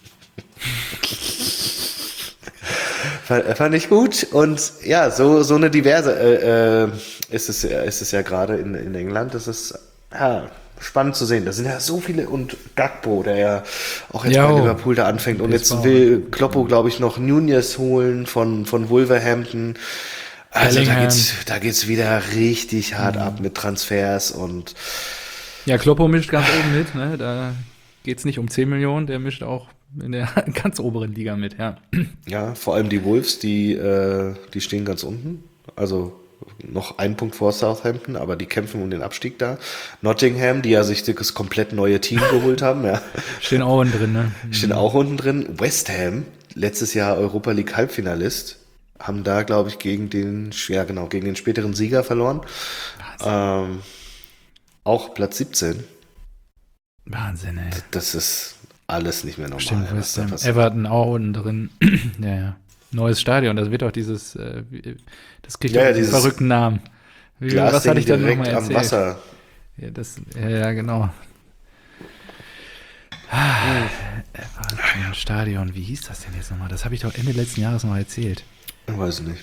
Fand ich gut und ja, so eine diverse ist es ja gerade in England. Das ist ja spannend zu sehen. Da sind ja so viele und Gakpo, der ja auch jetzt bei Liverpool da anfängt und jetzt will Kloppo, glaube ich, noch Nunez holen von Wolverhampton. Also da geht's wieder richtig hart ab mit Transfers und ja, Kloppo mischt ganz oben mit, ne? Da geht's nicht um 10 Millionen, der mischt auch in der ganz oberen Liga mit, ja. Ja, vor allem die Wolves, die stehen ganz unten. Also noch einen Punkt vor Southampton, aber die kämpfen um den Abstieg da. Nottingham, die ja sich das komplett neue Team geholt haben, ja. Stehen auch unten drin, ne? Stehen auch unten drin. West Ham, letztes Jahr Europa League Halbfinalist, haben da, glaube ich, gegen den späteren Sieger verloren. Auch Platz 17. Wahnsinn, ey. Das ist alles nicht mehr normal. Stimmt, West Ham. Everton auch unten drin. Ja. Neues Stadion, das wird auch das kriegt auch diesen verrückten Namen. Was hatte ich dann nochmal erzählt? Am Wasser. Ja, genau. Everton Stadion, wie hieß das denn jetzt nochmal? Das habe ich doch Ende letzten Jahres noch erzählt. Ich weiß nicht.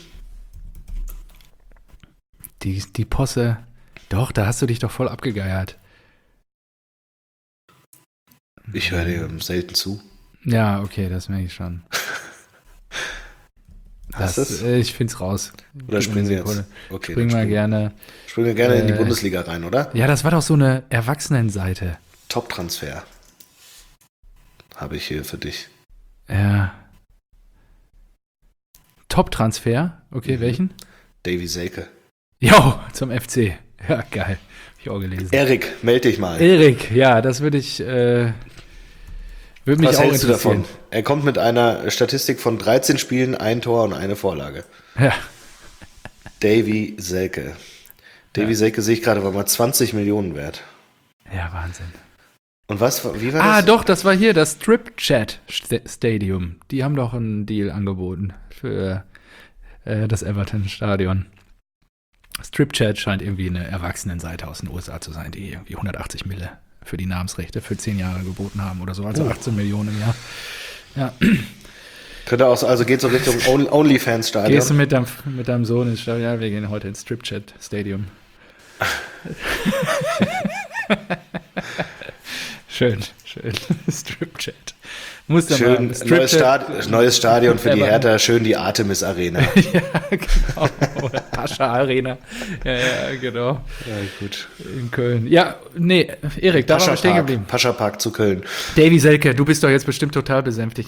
Die Posse, doch, da hast du dich doch voll abgegeiert. Ich höre dir selten zu. Ja, okay, das merke ich schon. Ich finde es raus. Oder springen wir jetzt? Okay, springen wir gerne. Springen wir gerne in die Bundesliga rein, oder? Ja, das war doch so eine Erwachsenenseite. Top-Transfer. Habe ich hier für dich. Ja. Top-Transfer? Okay, welchen? Davy Selke. Jo, zum FC. Ja, geil. Hab ich auch gelesen. Erik, melde dich mal. Erik, ja, das würde mich Was auch hältst du interessieren. davon? Er kommt mit einer Statistik von 13 Spielen, ein Tor und eine Vorlage. Ja. Davy Selke. Davy Selke sehe ich gerade, war mal 20 Millionen wert. Ja, Wahnsinn. Und wie war das? Doch, das war hier das Strip Chat Stadium. Die haben doch einen Deal angeboten für das Everton Stadion. Strip Chat scheint irgendwie eine Erwachsenenseite aus den USA zu sein, die irgendwie 180 Mille für die Namensrechte für 10 Jahre geboten haben oder so, also 18 Millionen im Jahr. Ja. Könnte auch, also geht so Richtung OnlyFans-Stadion. Gehst du mit deinem Sohn ins Stadion? Ja, wir gehen heute ins Strip Chat Stadium. Schön. Strip Chat. Muss da schön, mal neues Stadion für die Hertha, schön die Artemis Arena. Ja, genau. Oder Pascha Arena. Ja, genau. Ja, gut. In Köln. Ja, nee, Erik, da waren wir stehen geblieben. Pascha Park zu Köln. Davy Selke, du bist doch jetzt bestimmt total besänftigt.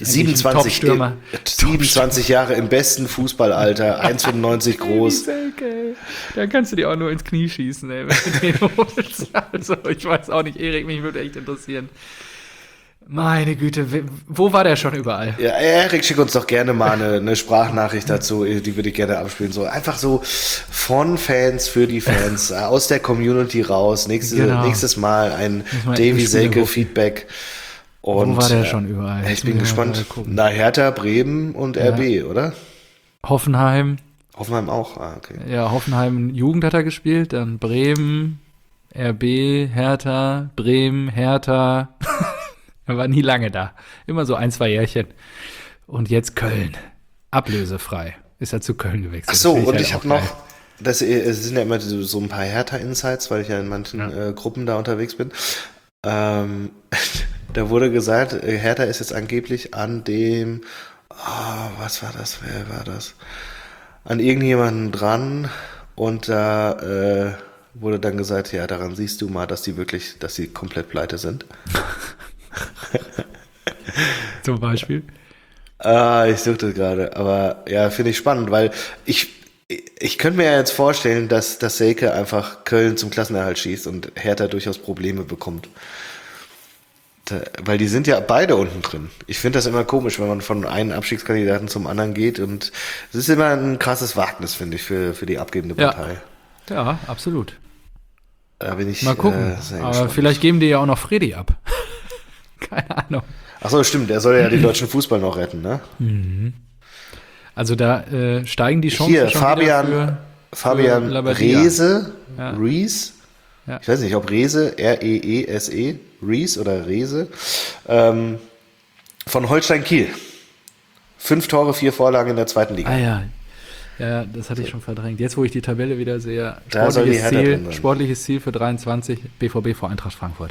27 Jahre im besten Fußballalter, 1,95 groß. Davy Selke, da kannst du dir auch nur ins Knie schießen, ey, wenn du den holst. Also, ich weiß auch nicht, Erik, mich würde echt interessieren. Meine Güte, wo war der schon überall? Ja, Erik, schick uns doch gerne mal eine Sprachnachricht dazu, die würde ich gerne abspielen. So einfach so von Fans für die Fans, aus der Community raus. Nächstes Mal ein Davy Selke Feedback. Und, wo war der schon überall? Ich bin gespannt. Na, Hertha, Bremen und RB, oder? Hoffenheim. Hoffenheim auch, okay. Ja, Hoffenheim Jugend hat er gespielt, dann Bremen, RB, Hertha, Bremen, Hertha. Er war nie lange da. Immer so 1-2 Jährchen. Und jetzt Köln. Ablösefrei. Ist er zu Köln gewechselt. Ach so, und ich habe noch, es sind ja immer so ein paar Da da wurde gesagt, Hertha ist jetzt angeblich an dem, was war das, wer war das? An irgendjemanden dran und da wurde dann gesagt, ja, daran siehst du mal, dass sie komplett pleite sind. Zum Beispiel. Ich suche das gerade, aber ja, finde ich spannend, weil ich könnte mir ja jetzt vorstellen, dass Selke einfach Köln zum Klassenerhalt schießt und Hertha durchaus Probleme bekommt. Weil die sind ja beide unten drin. Ich finde das immer komisch, wenn man von einem Abstiegskandidaten zum anderen geht und es ist immer ein krasses Wagnis, finde ich, für die abgebende Partei. Ja, absolut. Da bin ich mal gucken, aber vielleicht geben die ja auch noch Fredi ab. Keine Ahnung. Achso, stimmt, der soll ja den deutschen Fußball noch retten, ne? Mhm. Also da steigen die Chancen hier, schon Fabian Reese, ja. Reese, ja. Ich weiß nicht, ob Reese, R-E-E-S-E, Reese oder Reese, von Holstein Kiel. 5 Tore, 4 Vorlagen in der 2. Liga. Ah ja. Ja, das hatte ich schon verdrängt. Jetzt, wo ich die Tabelle wieder sehe, sportliches Ziel für 23, BVB vor Eintracht Frankfurt.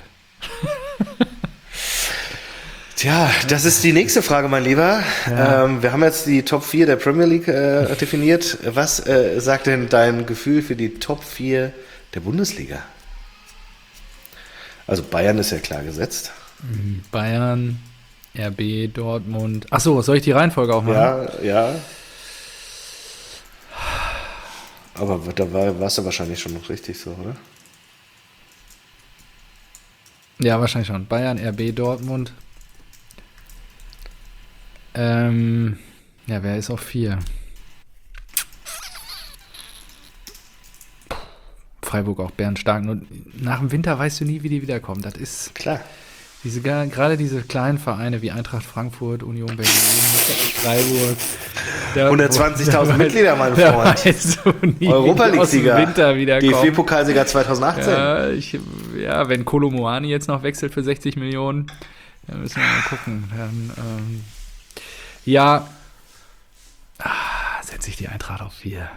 Tja, das ist die nächste Frage, mein Lieber. Ja. Wir haben jetzt die Top 4 der Premier League definiert. Was sagt denn dein Gefühl für die Top 4 der Bundesliga? Also Bayern ist ja klar gesetzt. Bayern, RB, Dortmund. Achso, soll ich die Reihenfolge auch machen? Ja. Aber da warst du wahrscheinlich schon noch richtig so, oder? Ja, wahrscheinlich schon. Bayern, RB, Dortmund. Wer ist auf 4? Freiburg auch bärenstark. Nur nach dem Winter weißt du nie, wie die wiederkommen. Das ist klar. Gerade diese kleinen Vereine wie Eintracht Frankfurt, Union Berlin, Freiburg. 120.000 Mitglieder, mein Freund. Europa League-Sieger. DFB-Pokalsieger 2018. Ja, wenn Kolo Muani jetzt noch wechselt für 60 Millionen, dann müssen wir mal gucken. Dann, setze ich die Eintracht auf 4.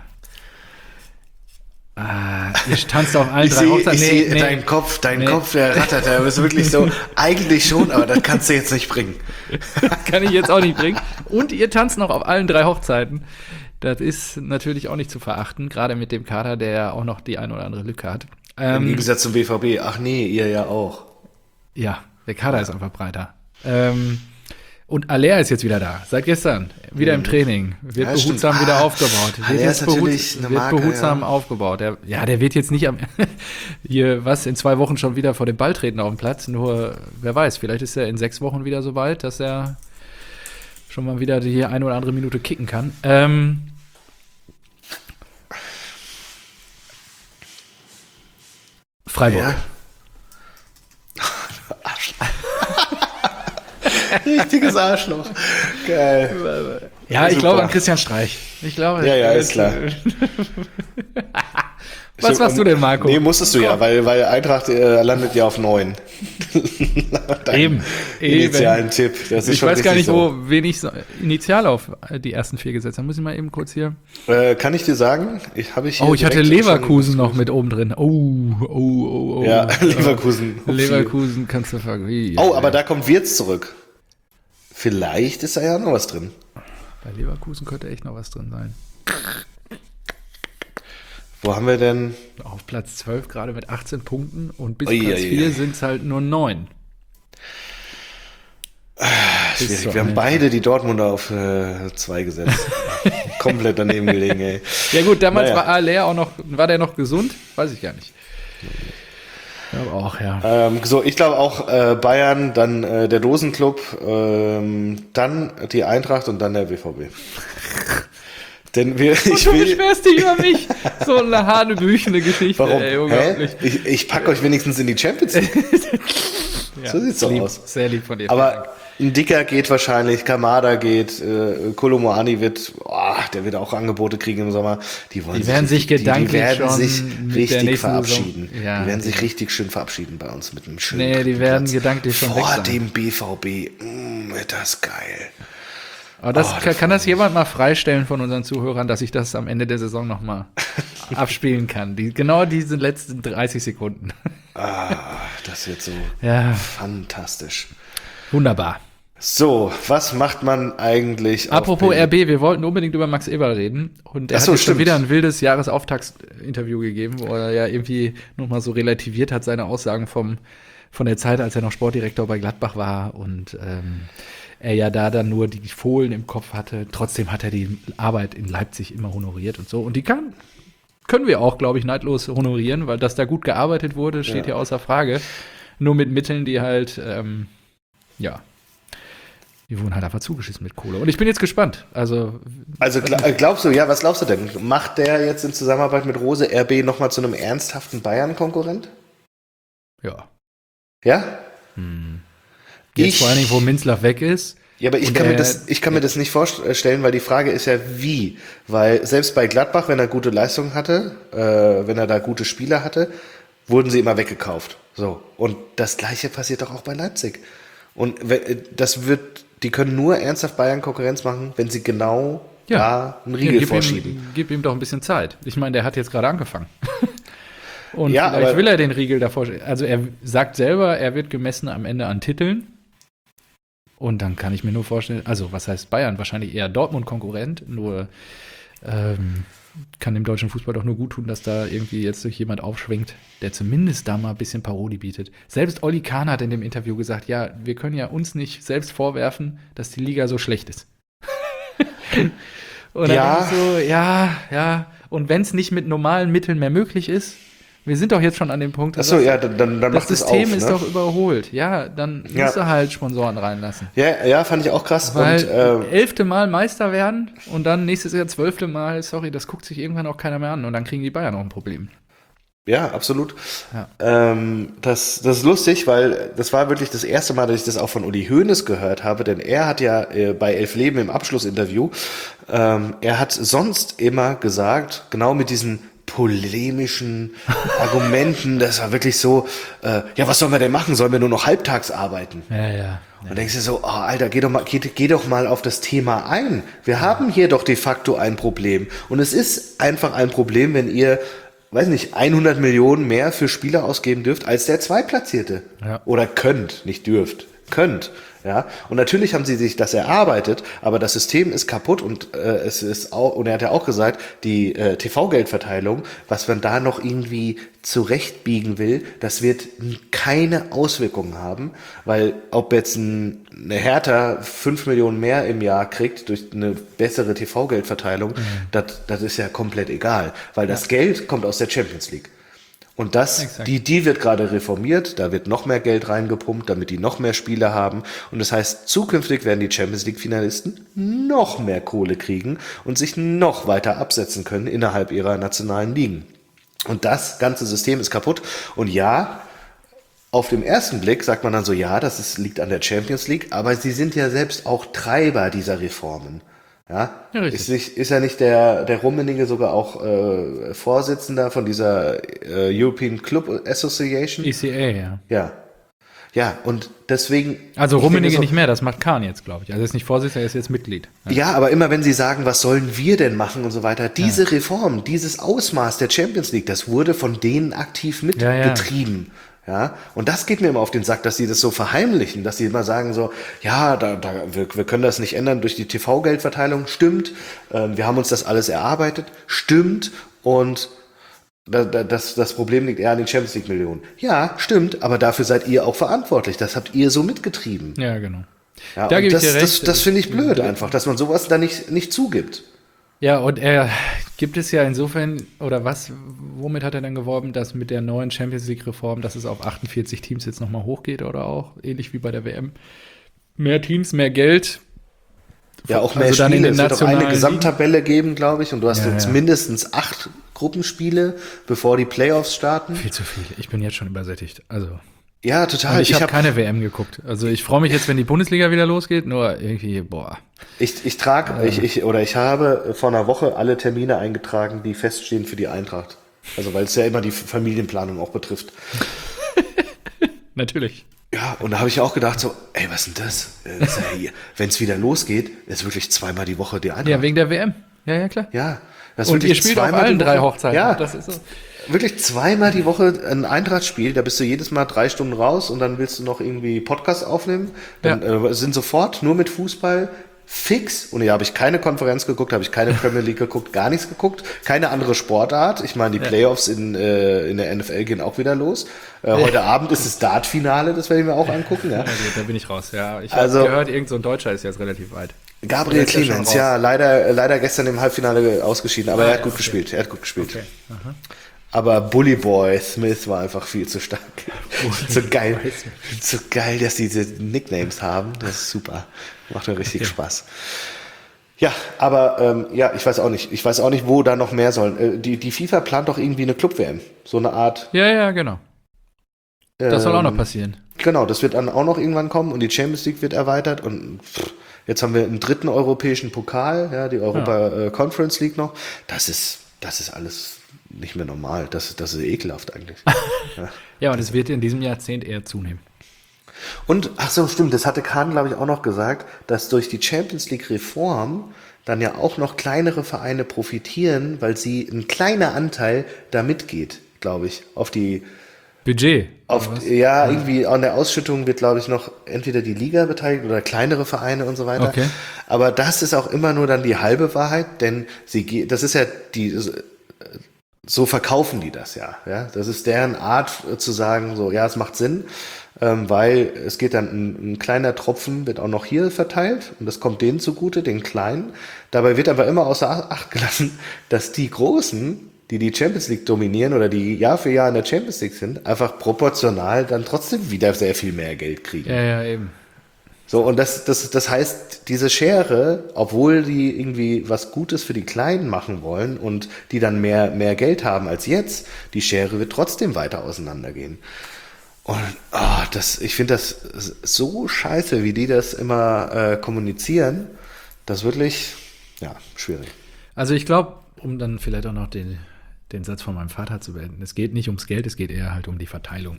Ihr tanzt auf allen 3 Hochzeiten. Dein Kopf, der rattert, der ist wirklich so, eigentlich schon, aber das kannst du jetzt nicht bringen. Kann ich jetzt auch nicht bringen. Und ihr tanzt noch auf allen 3 Hochzeiten. Das ist natürlich auch nicht zu verachten, gerade mit dem Kader, der ja auch noch die eine oder andere Lücke hat. Im Gegensatz zum BVB. Ach nee, ihr ja auch. Ja, der Kader ist einfach breiter. Und Aller ist jetzt wieder da, seit gestern, wieder im Training, wird behutsam wieder aufgebaut. Aller ist natürlich eine Marke, behutsam aufgebaut. Der wird jetzt nicht in 2 Wochen schon wieder vor dem Ball treten auf dem Platz, nur wer weiß, vielleicht ist er in 6 Wochen wieder so weit, dass er schon mal wieder die eine oder andere Minute kicken kann. Freiburg. Ja. Richtiges Arschloch. Geil. Ja, ich glaube an Christian Streich. Ich glaube. Ja, ist klar. Was machst du denn, Marco? Nee, musstest du ja, weil Eintracht landet ja auf 9. Eben. Initialen Tipp. Das ist ich weiß gar nicht, wen ich initial auf die ersten 4 gesetzt habe. Muss ich mal eben kurz hier. Kann ich dir sagen? Ich hatte Leverkusen noch mit oben drin. Oh. Ja, Leverkusen. Leverkusen kannst du vergessen. Aber da kommt Wirtz zurück. Vielleicht ist da ja noch was drin. Bei Leverkusen könnte echt noch was drin sein. Wo haben wir denn? Auf Platz 12 gerade mit 18 Punkten und bis Platz 4 sind es halt nur 9. Schwierig. Wir haben beide die Dortmunder auf 2 gesetzt. Komplett daneben gelegen, ey. Ja gut, damals war Aller auch noch, war der noch gesund? Weiß ich gar nicht. Aber auch, ja. Ich glaube auch Bayern, dann der Dosenclub, dann die Eintracht und dann der BVB. Denn du beschwerst dich über mich. So eine hanebüchene Geschichte. Warum? Ey, unglaublich. Ich packe euch wenigstens in die Champions League. So sieht's doch aus. Sehr lieb von dir. Aber ein Dicker geht wahrscheinlich, Kamada geht, Kolo Muani der wird auch Angebote kriegen im Sommer. Die werden sich gedanklich richtig verabschieden. Ja, die werden sich richtig schön verabschieden bei uns mit einem schönen die werden gedanklich schon weg sein. Vor dem BVB. Wird das geil. Aber kann das jemand mal freistellen von unseren Zuhörern, dass ich das am Ende der Saison nochmal abspielen kann? Genau diese letzten 30 Sekunden. Das wird so fantastisch. Wunderbar. So, was macht man eigentlich? Apropos RB, wir wollten unbedingt über Max Eberl reden. Und er hat jetzt schon wieder ein wildes Jahresauftaktsinterview gegeben, wo er ja irgendwie nochmal so relativiert hat seine Aussagen von der Zeit, als er noch Sportdirektor bei Gladbach war und er ja da dann nur die Fohlen im Kopf hatte. Trotzdem hat er die Arbeit in Leipzig immer honoriert und so. Und die können wir auch, glaube ich, neidlos honorieren, weil dass da gut gearbeitet wurde, steht ja außer Frage. Nur mit Mitteln, die halt, die wurden halt einfach zugeschissen mit Kohle. Und ich bin jetzt gespannt. Also glaubst du, was glaubst du denn? Macht der jetzt in Zusammenarbeit mit Rose RB nochmal zu einem ernsthaften Bayern-Konkurrent? Ja. Ja? Jetzt vor allen Dingen, wo Minzlaff weg ist. Ja, aber ich kann mir das nicht vorstellen, weil die Frage ist ja, wie? Weil selbst bei Gladbach, wenn er gute Leistungen hatte, wenn er da gute Spieler hatte, wurden sie immer weggekauft. So. Und das Gleiche passiert doch auch bei Leipzig. Und die können nur ernsthaft Bayern Konkurrenz machen, wenn sie genau da einen Riegel vorschieben. Gib ihm doch ein bisschen Zeit. Ich meine, der hat jetzt gerade angefangen. Und ja, vielleicht will er den Riegel davor. Also er sagt selber, er wird gemessen am Ende an Titeln. Und dann kann ich mir nur vorstellen, also was heißt Bayern? Wahrscheinlich eher Dortmund-Konkurrent, nur kann dem deutschen Fußball doch nur gut tun, dass da irgendwie jetzt durch jemand aufschwingt, der zumindest da mal ein bisschen Paroli bietet. Selbst Oli Kahn hat in dem Interview gesagt, ja, wir können ja uns nicht selbst vorwerfen, dass die Liga so schlecht ist. Und dann denke ich so, ja. Und wenn es nicht mit normalen Mitteln mehr möglich ist, wir sind doch jetzt schon an dem Punkt, dass dann das System ist doch überholt. Ja, dann musst du halt Sponsoren reinlassen. Ja, fand ich auch krass. Weil 11. Mal Meister werden und dann nächstes Jahr 12. Mal, sorry, das guckt sich irgendwann auch keiner mehr an und dann kriegen die Bayern auch ein Problem. Ja, absolut. Ja. Das ist lustig, weil das war wirklich das erste Mal, dass ich das auch von Uli Hoeneß gehört habe, denn er hat ja bei Elf Leben im Abschlussinterview, er hat sonst immer gesagt, genau mit diesen polemischen Argumenten, das war wirklich so, was sollen wir denn machen? Sollen wir nur noch halbtags arbeiten? Ja. Und denkst du so, Alter, geh doch mal auf das Thema ein. Wir haben hier doch de facto ein Problem. Und es ist einfach ein Problem, wenn ihr, 100 Millionen mehr für Spieler ausgeben dürft als der Zweitplatzierte. Ja. Oder könnt, nicht dürft. Könnt. Ja, und natürlich haben sie sich das erarbeitet, aber das System ist kaputt und es ist auch, und er hat ja auch gesagt, die TV-Geldverteilung, was man da noch irgendwie zurechtbiegen will, das wird keine Auswirkungen haben, weil ob jetzt eine Hertha 5 Millionen mehr im Jahr kriegt durch eine bessere TV-Geldverteilung, das ist ja komplett egal, weil das Geld kommt aus der Champions League. Und die wird gerade reformiert, da wird noch mehr Geld reingepumpt, damit die noch mehr Spiele haben. Und das heißt, zukünftig werden die Champions League-Finalisten noch mehr Kohle kriegen und sich noch weiter absetzen können innerhalb ihrer nationalen Ligen. Und das ganze System ist kaputt. Und ja, auf dem ersten Blick sagt man dann so, liegt an der Champions League, aber sie sind ja selbst auch Treiber dieser Reformen. Ja, ist ja nicht der Rummenigge sogar auch Vorsitzender von dieser European Club Association? ECA, ja. Ja, und deswegen... Also Rummenigge nicht mehr, das macht Kahn jetzt, glaube ich. Also er ist nicht Vorsitzender, er ist jetzt Mitglied. Ja, aber immer wenn sie sagen, was sollen wir denn machen und so weiter, diese Reform, dieses Ausmaß der Champions League, das wurde von denen aktiv mitgetrieben. Ja, und das geht mir immer auf den Sack, dass sie das so verheimlichen, dass sie immer sagen so, wir können das nicht ändern durch die TV-Geldverteilung, stimmt, wir haben uns das alles erarbeitet, stimmt, und das Problem liegt eher an den Champions League Millionen. Ja, stimmt, aber dafür seid ihr auch verantwortlich, das habt ihr so mitgetrieben. Ja, genau. Ja, da gebe ich dir recht. Das finde ich blöd einfach, dass man sowas da nicht zugibt. Ja, und er gibt es ja insofern, oder womit hat er denn geworben, dass mit der neuen Champions League-Reform, dass es auf 48 Teams jetzt nochmal hochgeht oder auch, ähnlich wie bei der WM, mehr Teams, mehr Geld. Ja, auch mehr Spiele. Es wird auch eine Gesamttabelle geben, glaube ich, und du hast jetzt mindestens 8 Gruppenspiele, bevor die Playoffs starten. Viel zu viel. Ich bin jetzt schon übersättige. Also. Ja, total. Und ich habe keine WM geguckt. Also ich freue mich jetzt, wenn die Bundesliga wieder losgeht, nur irgendwie, Ich habe vor einer Woche alle Termine eingetragen, die feststehen für die Eintracht. Also weil es ja immer die Familienplanung auch betrifft. Natürlich. Ja, und da habe ich auch gedacht so, was ist denn das? Wenn es wieder losgeht, ist wirklich zweimal die Woche die Eintracht. Ja, wegen der WM. Ja, klar. Ja. Und ihr spielt auf allen 3 Hochzeiten. Ja. Das ist so. wirklich zweimal die Woche ein Eintracht-Spiel, da bist du jedes Mal 3 Stunden raus und dann willst du noch irgendwie Podcast aufnehmen. Dann sind sofort nur mit Fußball fix. Und hier habe ich keine Konferenz geguckt, habe ich keine Premier League geguckt, gar nichts geguckt, keine andere Sportart. Ich meine, die Playoffs in der NFL gehen auch wieder los. Heute Abend ist das Dart-Finale, das werde ich mir auch angucken. Ja. Also, da bin ich raus, ja. Ich habe gehört, irgend so ein Deutscher ist jetzt relativ weit. Gabriel Clemens, ja, leider gestern im Halbfinale ausgeschieden, aber er hat gut gespielt. Okay. Aber Bully Boy Smith war einfach viel zu stark. So geil, dass die diese Nicknames haben. Das ist super. Macht mir richtig Spaß. Ja, aber ich weiß auch nicht. Ich weiß auch nicht, wo da noch mehr sollen. Die FIFA plant doch irgendwie eine Club-WM. So eine Art. Ja, genau. Das soll auch noch passieren. Genau, das wird dann auch noch irgendwann kommen und die Champions League wird erweitert und jetzt haben wir einen 3. europäischen Pokal, ja, die Europa Conference League noch. Das ist alles nicht mehr normal. Das ist ekelhaft eigentlich. Ja, und es wird in diesem Jahrzehnt eher zunehmen. Und, ach so, stimmt, das hatte Kahn, glaube ich, auch noch gesagt, dass durch die Champions League Reform dann ja auch noch kleinere Vereine profitieren, weil sie ein kleiner Anteil da mitgeht, glaube ich, auf die Budget. Irgendwie an der Ausschüttung wird, glaube ich, noch entweder die Liga beteiligt oder kleinere Vereine und so weiter. Okay. Aber das ist auch immer nur dann die halbe Wahrheit, denn das ist ja so verkaufen die das ja. Das ist deren Art zu sagen, so, ja, es macht Sinn, weil es geht dann ein kleiner Tropfen, wird auch noch hier verteilt und das kommt denen zugute, den Kleinen. Dabei wird aber immer außer Acht gelassen, dass die Großen, die Champions League dominieren oder die Jahr für Jahr in der Champions League sind, einfach proportional dann trotzdem wieder sehr viel mehr Geld kriegen. Ja, eben. So, und das heißt, diese Schere, obwohl die irgendwie was Gutes für die Kleinen machen wollen und die dann mehr Geld haben als jetzt, die Schere wird trotzdem weiter auseinandergehen. Und ich finde das so scheiße, wie die das immer kommunizieren. Das ist wirklich, schwierig. Also ich glaube, um dann vielleicht auch noch den Satz von meinem Vater zu beenden, es geht nicht ums Geld, es geht eher halt um die Verteilung.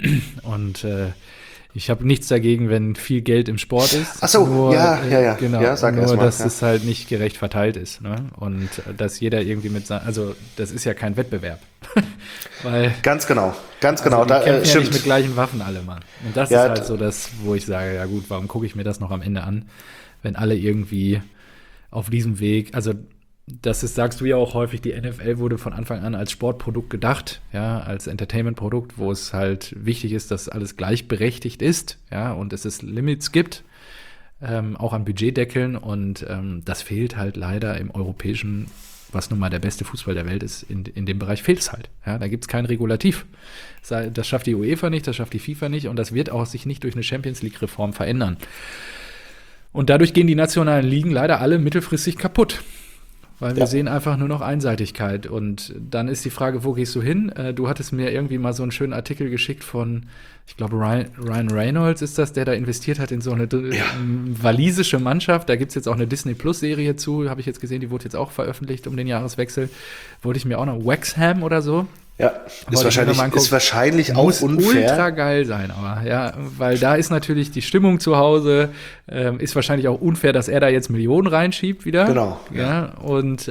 Und ich habe nichts dagegen, wenn viel Geld im Sport ist. Ach so, nur, ja. Genau, ja, sag nur, mal, dass es halt nicht gerecht verteilt ist. Ne? Und dass jeder irgendwie also das ist ja kein Wettbewerb. Weil, ganz genau. Die kämpfen ja nicht mit gleichen Waffen alle, Mann. Und das ist halt so das, wo ich sage, ja gut, warum gucke ich mir das noch am Ende an, wenn alle irgendwie auf diesem Weg, also sagst du ja auch häufig, die NFL wurde von Anfang an als Sportprodukt gedacht, ja, als Entertainment-Produkt, wo es halt wichtig ist, dass alles gleichberechtigt ist, ja, und es Limits gibt, auch an Budgetdeckeln und das fehlt halt leider im europäischen, was nun mal der beste Fußball der Welt ist, in dem Bereich fehlt es halt, ja, da gibt es kein Regulativ. Das schafft die UEFA nicht, das schafft die FIFA nicht und das wird auch sich nicht durch eine Champions-League-Reform verändern. Und dadurch gehen die nationalen Ligen leider alle mittelfristig kaputt. Weil wir sehen einfach nur noch Einseitigkeit. Und dann ist die Frage, wo gehst du hin? Du hattest mir irgendwie mal so einen schönen Artikel geschickt von, ich glaube, Ryan Reynolds ist das, der da investiert hat in so eine walisische Mannschaft. Da gibt es jetzt auch eine Disney-Plus-Serie zu, habe ich jetzt gesehen, die wurde jetzt auch veröffentlicht um den Jahreswechsel. Wollte ich mir auch noch, Wrexham oder so. Ja, ist wahrscheinlich auch unfair. Muss ultra geil sein, aber ja, weil da ist natürlich die Stimmung zu Hause, ist wahrscheinlich auch unfair, dass er da jetzt Millionen reinschiebt wieder. Genau. Ja, und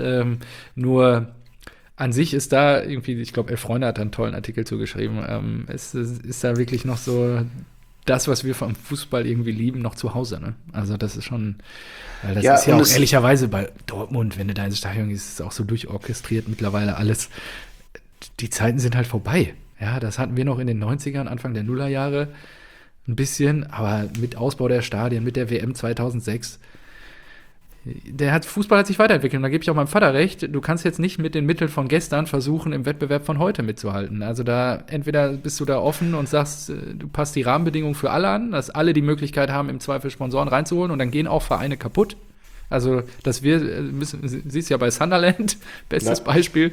nur an sich ist da irgendwie, ich glaube, Elf Freunde hat da einen tollen Artikel zugeschrieben, es ist da wirklich noch so das, was wir vom Fußball irgendwie lieben, noch zu Hause. Ne? Also das ist schon, weil das ist ja auch ehrlicherweise bei Dortmund, wenn du da ins Stadion gehst, ist es auch so durchorchestriert mittlerweile alles. Die Zeiten sind halt vorbei. Ja, das hatten wir noch in den 90ern, Anfang der Nullerjahre ein bisschen, aber mit Ausbau der Stadien, mit der WM 2006, Fußball hat sich weiterentwickelt und da gebe ich auch meinem Vater recht, du kannst jetzt nicht mit den Mitteln von gestern versuchen, im Wettbewerb von heute mitzuhalten. Also da, entweder bist du da offen und sagst, du passt die Rahmenbedingungen für alle an, dass alle die Möglichkeit haben, im Zweifel Sponsoren reinzuholen und dann gehen auch Vereine kaputt. Also, siehst ja bei Sunderland, bestes Beispiel,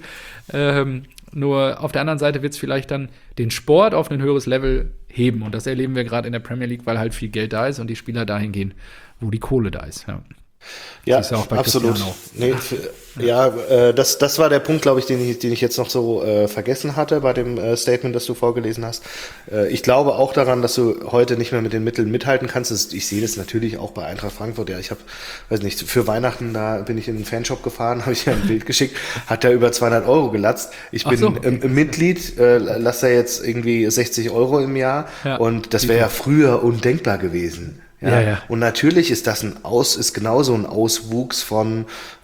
nur auf der anderen Seite wird es vielleicht dann den Sport auf ein höheres Level heben. Und das erleben wir gerade in der Premier League, weil halt viel Geld da ist und die Spieler dahin gehen, wo die Kohle da ist. Ja. Ja, Siehst du auch bei absolut. Cristiano. Nee, das war der Punkt, glaube ich, den ich jetzt noch so vergessen hatte bei dem Statement, das du vorgelesen hast. Ich glaube auch daran, dass du heute nicht mehr mit den Mitteln mithalten kannst. Ich sehe das natürlich auch bei Eintracht Frankfurt. Ja, ich habe, weiß nicht, für Weihnachten, da bin ich in den Fanshop gefahren, habe ich ja ein Bild geschickt, hat der über 200 Euro gelatzt. Ich bin Mitglied, lass da jetzt irgendwie 60 Euro im Jahr und das wäre ja früher undenkbar gewesen. Ja. Und natürlich ist das ist genauso ein Auswuchs von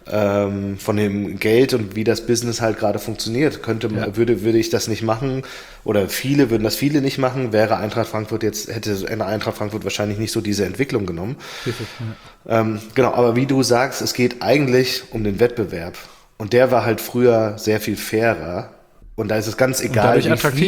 dem Geld und wie das Business halt gerade funktioniert. Würde ich das nicht machen, oder viele nicht machen, hätte Eintracht Frankfurt wahrscheinlich nicht so diese Entwicklung genommen. Genau, aber wie du sagst, es geht eigentlich um den Wettbewerb. Und der war halt früher sehr viel fairer. Und da ist es ganz egal,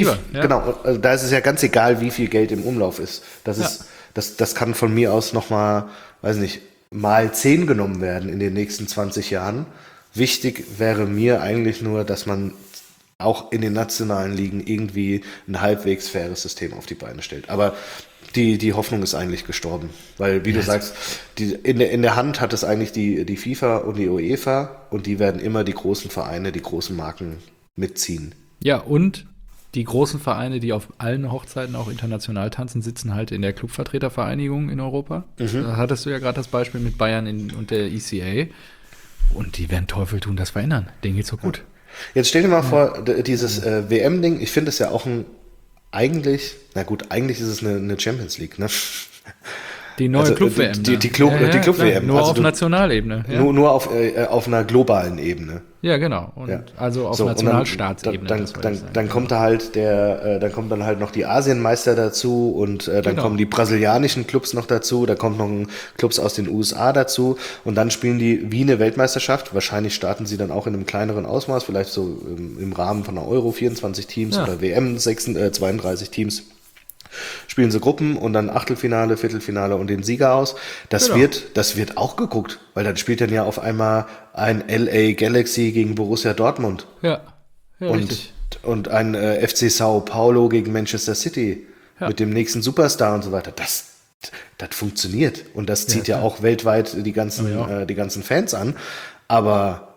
da ist es ja ganz egal, wie viel Geld im Umlauf ist. Das kann von mir aus nochmal, weiß nicht, mal 10 genommen werden in den nächsten 20 Jahren. Wichtig wäre mir eigentlich nur, dass man auch in den nationalen Ligen irgendwie ein halbwegs faires System auf die Beine stellt. Aber die Hoffnung ist eigentlich gestorben. Weil, wie du sagst, in der Hand hat es eigentlich die FIFA und die UEFA, und die werden immer die großen Vereine, die großen Marken mitziehen. Ja, und die großen Vereine, die auf allen Hochzeiten auch international tanzen, sitzen halt in der Clubvertretervereinigung in Europa. Da hattest du ja gerade das Beispiel mit Bayern und der ECA. Und die werden Teufel tun, das verändern. Denen geht's so gut. Jetzt stell dir mal vor, dieses WM-Ding, ich finde es ja auch eigentlich ist es eine Champions League, ne? Die neue Club-WM. Die Club-WM. Nur auf Nationalebene. Ja. Nur auf einer globalen Ebene. Ja, genau. Also auf Nationalstaatsebene. Dann kommt da halt dann kommt dann halt noch die Asienmeister dazu, und dann kommen die brasilianischen Clubs noch dazu, da kommen noch Clubs aus den USA dazu, und dann spielen die wie eine Weltmeisterschaft. Wahrscheinlich starten sie dann auch in einem kleineren Ausmaß, vielleicht so im Rahmen von einer Euro 24 Teams oder WM 32 Teams. Spielen sie Gruppen und dann Achtelfinale, Viertelfinale und den Sieger aus. Das wird auch geguckt, weil dann spielt dann ja auf einmal ein LA Galaxy gegen Borussia Dortmund. Ja richtig. Und ein FC Sao Paulo gegen Manchester City mit dem nächsten Superstar und so weiter. Das funktioniert, und das zieht ja auch weltweit die ganzen Fans an. Aber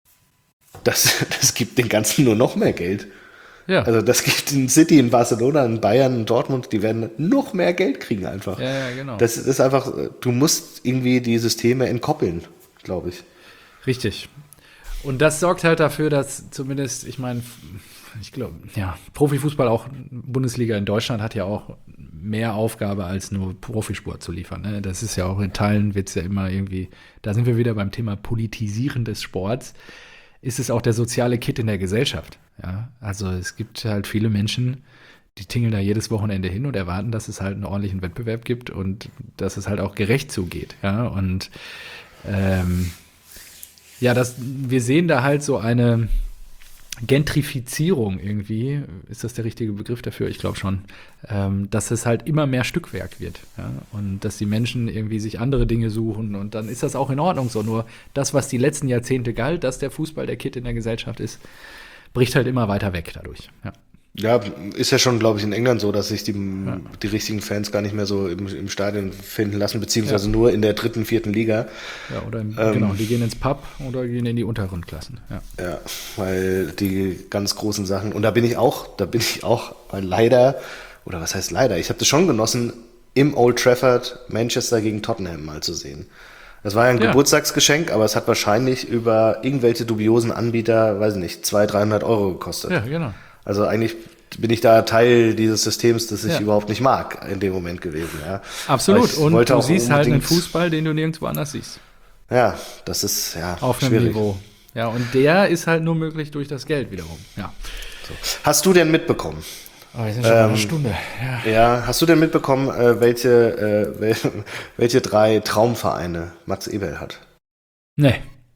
das gibt den Ganzen nur noch mehr Geld. Ja. Also das gibt in City, in Barcelona, in Bayern, in Dortmund, die werden noch mehr Geld kriegen einfach. Ja, genau. Das ist einfach, du musst irgendwie die Systeme entkoppeln, glaube ich. Richtig. Und das sorgt halt dafür, dass zumindest, ich glaube, Profifußball, auch Bundesliga in Deutschland, hat ja auch mehr Aufgabe als nur Profisport zu liefern. Ne? Das ist ja auch in Teilen, wird es ja immer irgendwie, da sind wir wieder beim Thema Politisieren des Sports, ist es auch der soziale Kit in der Gesellschaft. Ja, also es gibt halt viele Menschen, die tingeln da jedes Wochenende hin und erwarten, dass es halt einen ordentlichen Wettbewerb gibt und dass es halt auch gerecht zugeht. Ja, und wir sehen da halt so eine Gentrifizierung irgendwie, ist das der richtige Begriff dafür? Ich glaube schon, dass es halt immer mehr Stückwerk wird, ja? Und dass die Menschen irgendwie sich andere Dinge suchen, und dann ist das auch in Ordnung so. Nur das, was die letzten Jahrzehnte galt, dass der Fußball der Kit in der Gesellschaft ist, bricht halt immer weiter weg dadurch. Ja, ist ja schon, glaube ich, in England so, dass sich die richtigen Fans gar nicht mehr so im Stadion finden lassen, beziehungsweise nur in der 3., 4. Liga. Ja, oder die gehen ins Pub oder gehen in die unteren Klassen. Ja, weil die ganz großen Sachen, und da bin ich auch, weil leider, oder was heißt leider, ich habe das schon genossen, im Old Trafford Manchester gegen Tottenham mal zu sehen. Das war ja ein Geburtstagsgeschenk, aber es hat wahrscheinlich über irgendwelche dubiosen Anbieter, weiß ich nicht, 200-300 Euro gekostet. Ja, genau. Also eigentlich bin ich da Teil dieses Systems, das ich überhaupt nicht mag, in dem Moment gewesen. Ja. Absolut. Und du siehst halt einen Fußball, den du nirgendwo anders siehst. Ja, das ist auf einem Niveau. Ja, und der ist halt nur möglich durch das Geld wiederum. Ja. So. Hast du denn mitbekommen? Oh, wir sind schon eine Stunde. Ja, hast du denn mitbekommen, welche 3 Traumvereine Max Eberl hat? Nee.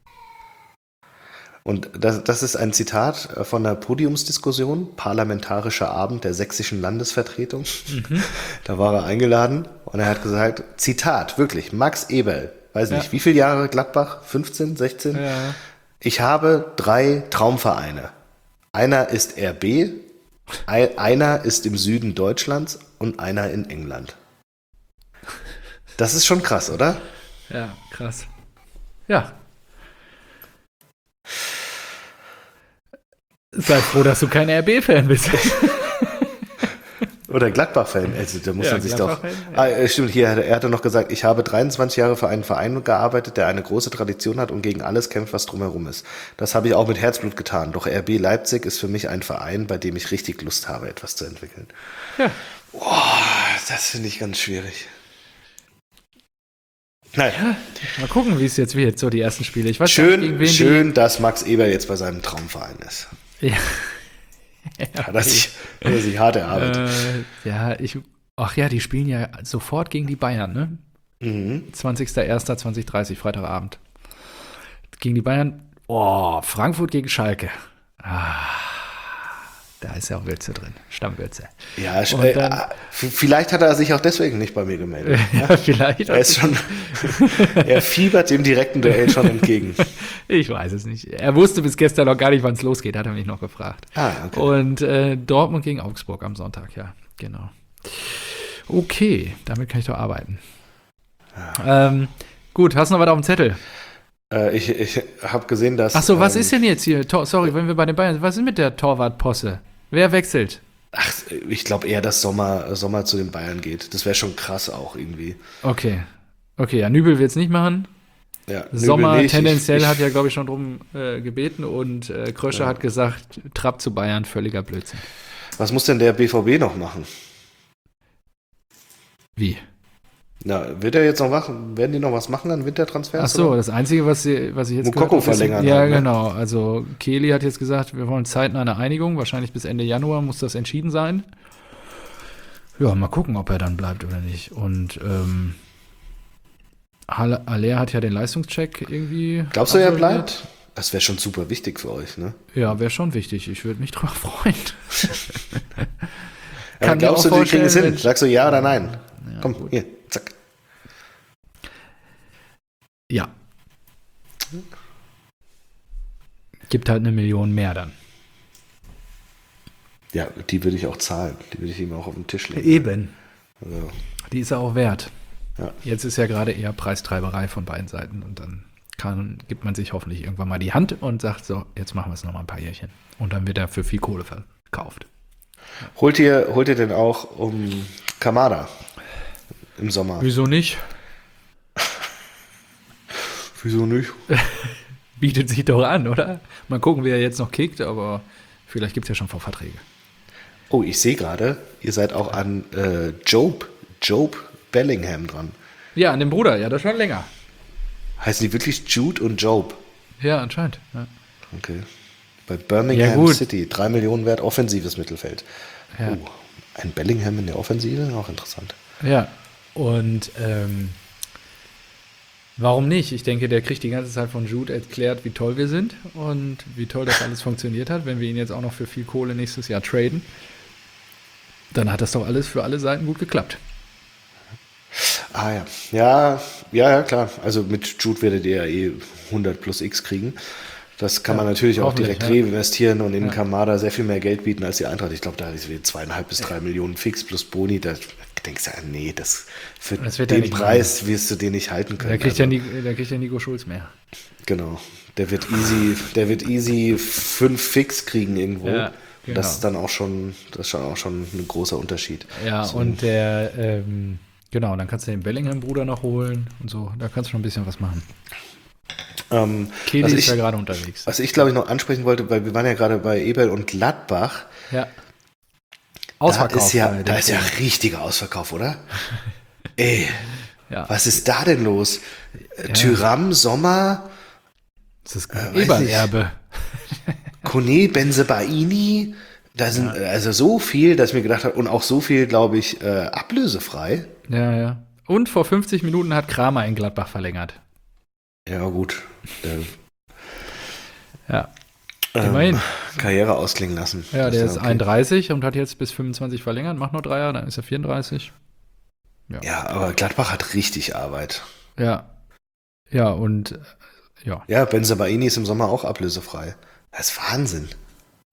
Und das ist ein Zitat von der Podiumsdiskussion, Parlamentarischer Abend der sächsischen Landesvertretung. Da war er eingeladen und er hat gesagt, Zitat, wirklich, Max Eberl, weiß nicht, wie viele Jahre Gladbach? 15, 16? Ja. Ich habe 3 Traumvereine. Einer ist RB, einer ist im Süden Deutschlands und einer in England. Das ist schon krass, oder? Ja, krass. Ja. Sei froh, dass du kein RB-Fan bist. Oder Gladbach-Fan. Also, da muss Ja, man sich doch. ja. Stimmt, hier, er hatte noch gesagt, ich habe 23 Jahre für einen Verein gearbeitet, der eine große Tradition hat und gegen alles kämpft, was drumherum ist. Das habe ich auch mit Herzblut getan. Doch RB Leipzig ist für mich ein Verein, bei dem ich richtig Lust habe, etwas zu entwickeln. Ja. Boah, das finde ich ganz schwierig. Naja. Ja, mal gucken, wie es jetzt wird, so die ersten Spiele. Ich weiß nicht, gegen wen Schön, dass Max Eber jetzt bei seinem Traumverein ist. Ja. Hat er sich hart erarbeitet. Ach ja, die spielen ja sofort gegen die Bayern, ne? 20.01.2030, Freitagabend. Gegen die Bayern. Oh, Frankfurt gegen Schalke. Da ist ja auch Würze drin, Stammwürze. Ja, vielleicht hat er sich auch deswegen nicht bei mir gemeldet. Ja, vielleicht. Er fiebert dem direkten Duell schon entgegen. Ich weiß es nicht. Er wusste bis gestern noch gar nicht, wann es losgeht, hat er mich noch gefragt. Okay. Und Dortmund gegen Augsburg am Sonntag, ja, genau. Okay, damit kann ich doch arbeiten. Ja. Gut, hast du noch was auf dem Zettel? Ich habe gesehen, dass... Achso, was ist denn jetzt hier? Sorry, wenn wir bei den Bayern sind, was ist mit der Torwartposse? Wer wechselt? Ach, ich glaube eher, dass Sommer zu den Bayern geht. Das wäre schon krass auch irgendwie. Okay, ja, Nübel wird es nicht machen. Ja, Sommer nicht. Tendenziell hat ja, glaube ich, schon drum gebeten und Krösche hat gesagt, Trapp zu Bayern, völliger Blödsinn. Was muss denn der BVB noch machen? Wie? Na, wird er jetzt noch machen? Werden die noch was machen an Wintertransfers? Achso, das Einzige, was ich jetzt Mukoko verlängern. Ja, haben, ne? Genau. Also Kehli hat jetzt gesagt, wir wollen zeitnah eine Einigung. Wahrscheinlich bis Ende Januar muss das entschieden sein. Ja, mal gucken, ob er dann bleibt oder nicht. Und Haller hat ja den Leistungscheck irgendwie. Glaubst du, er bleibt? Das wäre schon super wichtig für euch, ne? Ja, wäre schon wichtig. Ich würde mich drüber freuen. Ja, glaubst du, die kriegen es hin? Sagst du ja oder nein? Ja, komm, gut. Hier, zack. Ja. Gibt halt 1 Million mehr dann. Ja, die würde ich auch zahlen. Die würde ich ihm auch auf den Tisch legen. Eben. Also. Die ist er auch wert. Ja. Jetzt ist ja gerade eher Preistreiberei von beiden Seiten und dann gibt man sich hoffentlich irgendwann mal die Hand und sagt so, jetzt machen wir es nochmal ein paar Jährchen. Und dann wird er für viel Kohle verkauft. Holt ihr denn auch um Kamada im Sommer? Wieso nicht? Wieso nicht? Bietet sich doch an, oder? Mal gucken, wie er jetzt noch kickt, aber vielleicht gibt es ja schon Vorverträge. Oh, ich sehe gerade, ihr seid auch an Job Bellingham dran. Ja, an dem Bruder, ja, das schon länger. Heißen die wirklich Jude und Job? Ja, anscheinend. Ja. Okay. Bei Birmingham City, 3 Millionen wert, offensives Mittelfeld. Ja. Oh, ein Bellingham in der Offensive, auch interessant. Ja, und warum nicht? Ich denke, der kriegt die ganze Zeit von Jude erklärt, wie toll wir sind und wie toll das alles funktioniert hat. Wenn wir ihn jetzt auch noch für viel Kohle nächstes Jahr traden, dann hat das doch alles für alle Seiten gut geklappt. Ah ja. Ja, klar. Also mit Jude werdet ihr ja 100 plus X kriegen. Das kann man natürlich auch direkt reinvestieren und in Kamada sehr viel mehr Geld bieten als die Eintracht. Ich glaube, da ist 2,5 bis 3 Millionen fix plus Boni. Da denkst du ja, nee, für den Preis wirst du den nicht halten können. Da kriegt ja Nico Schulz mehr. Genau. Der wird easy 5 fix kriegen irgendwo. Ja, genau. Das ist auch schon ein großer Unterschied. Ja, so. Und der genau, dann kannst du den Bellingham-Bruder noch holen und so. Da kannst du schon ein bisschen was machen. Kehli ist ja gerade unterwegs. Was ich, glaube ich, noch ansprechen wollte, weil wir waren ja gerade bei Eberl und Gladbach. Ja. Ausverkauf. Da ist ja richtiger Ausverkauf, oder? Ey, was ist da denn los? Ja. Thuram, Sommer. Das ist Eberl-Erbe. Kone, Bensebaini. Da sind also so viel, dass ich mir gedacht habe, und auch so viel, glaube ich, ablösefrei. Ja. Und vor 50 Minuten hat Kramer in Gladbach verlängert. Ja, gut. Ja. Immerhin. Karriere ausklingen lassen. Ja, der ist 31 und hat jetzt bis 25 verlängert, macht noch 3 Jahre, dann ist er 34. Ja, aber Gladbach hat richtig Arbeit. Ja. Ja, und ja. Ja, Bensebaini ist im Sommer auch ablösefrei. Das ist Wahnsinn.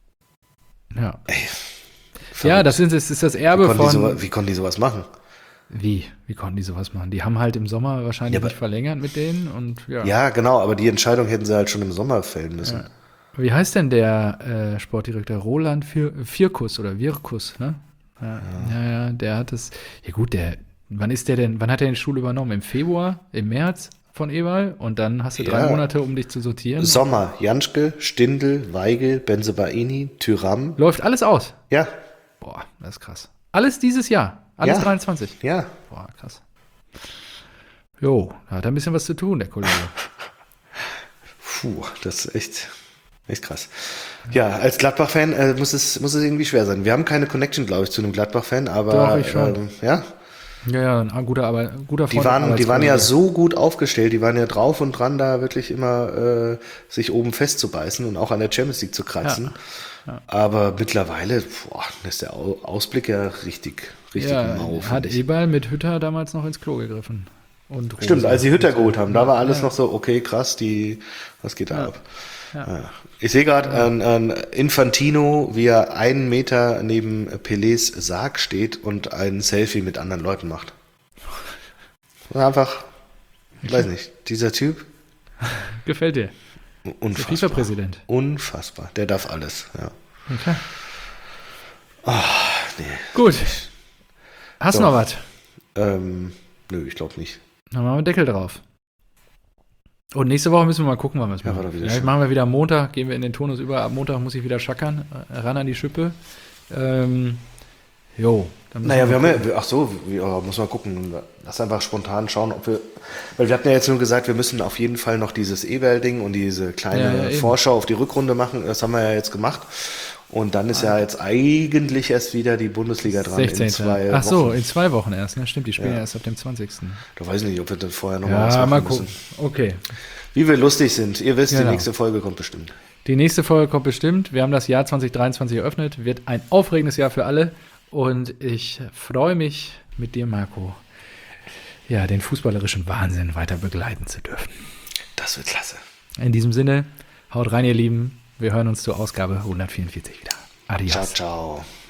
Ja. Ey, ja, das ist das Erbe von... Wie konnten die sowas machen? Wie? Wie konnten die sowas machen? Die haben halt im Sommer wahrscheinlich nicht verlängert mit denen und ja. Ja, genau, aber die Entscheidung hätten sie halt schon im Sommer fällen müssen. Ja. Wie heißt denn der Sportdirektor? Roland Firkus oder Wirkus, ne? Ja, der hat es. Ja gut, wann hat er den Stuhl übernommen? Im Februar? Im März von Eberl? Und dann hast du 3 Monate, um dich zu sortieren? Sommer, Janschke, Stindl, Weigel, Bensebaini, Thüram. Läuft alles aus? Ja. Boah, das ist krass. Alles dieses Jahr? Alles 23? Ja. Boah, krass. Jo, da hat er ein bisschen was zu tun, der Kollege. Puh, das ist echt krass. Ja, als Gladbach-Fan muss es irgendwie schwer sein. Wir haben keine Connection, glaube ich, zu einem Gladbach-Fan, aber Doch, ich schon. Ja. Ja, ein guter Freund. Die waren ja so gut aufgestellt, die waren ja drauf und dran, da wirklich immer sich oben festzubeißen und auch an der Champions League zu kratzen. Ja. Aber mittlerweile ist der Ausblick ja richtig mau. Hat Eberl mit Hütter damals noch ins Klo gegriffen. Und Stimmt, als sie Hütter geholt haben, da war alles noch so, okay, krass, was geht da ab? Ja. Ich sehe gerade an Infantino, wie er 1 Meter neben Pelés Sarg steht und ein Selfie mit anderen Leuten macht. Einfach, ich weiß nicht, dieser Typ. Gefällt dir? Unfassbar. Der FIFA-Präsident. Unfassbar, der darf alles, ja. Okay. Nee. Gut. Hast du noch was? Nö, ich glaube nicht. Dann machen wir einen Deckel drauf. Und nächste Woche müssen wir mal gucken, wann wir es machen. Vielleicht machen wir wieder am Montag, gehen wir in den Turnus über. Am Montag muss ich wieder schackern, ran an die Schippe. Dann naja, muss man gucken. Lass einfach spontan schauen, weil wir hatten ja jetzt nur gesagt, wir müssen auf jeden Fall noch dieses Eberl-Ding und diese kleine Vorschau auf die Rückrunde machen. Das haben wir ja jetzt gemacht. Und dann ist ja jetzt eigentlich erst wieder die Bundesliga dran 16. in 2 Wochen. Ach so, in 2 Wochen erst. Ne? Stimmt, die spielen ja erst ab dem 20. Da weiß ich nicht, ob wir das vorher nochmal was machen mal gucken. müssen. Okay. Wie wir lustig sind. Ihr wisst, Die nächste Folge kommt bestimmt. Die nächste Folge kommt bestimmt. Wir haben das Jahr 2023 eröffnet. Wird ein aufregendes Jahr für alle. Und ich freue mich mit dir, Marco, den fußballerischen Wahnsinn weiter begleiten zu dürfen. Das wird klasse. In diesem Sinne, haut rein, ihr Lieben. Wir hören uns zur Ausgabe 144 wieder. Adios. Ciao, ciao.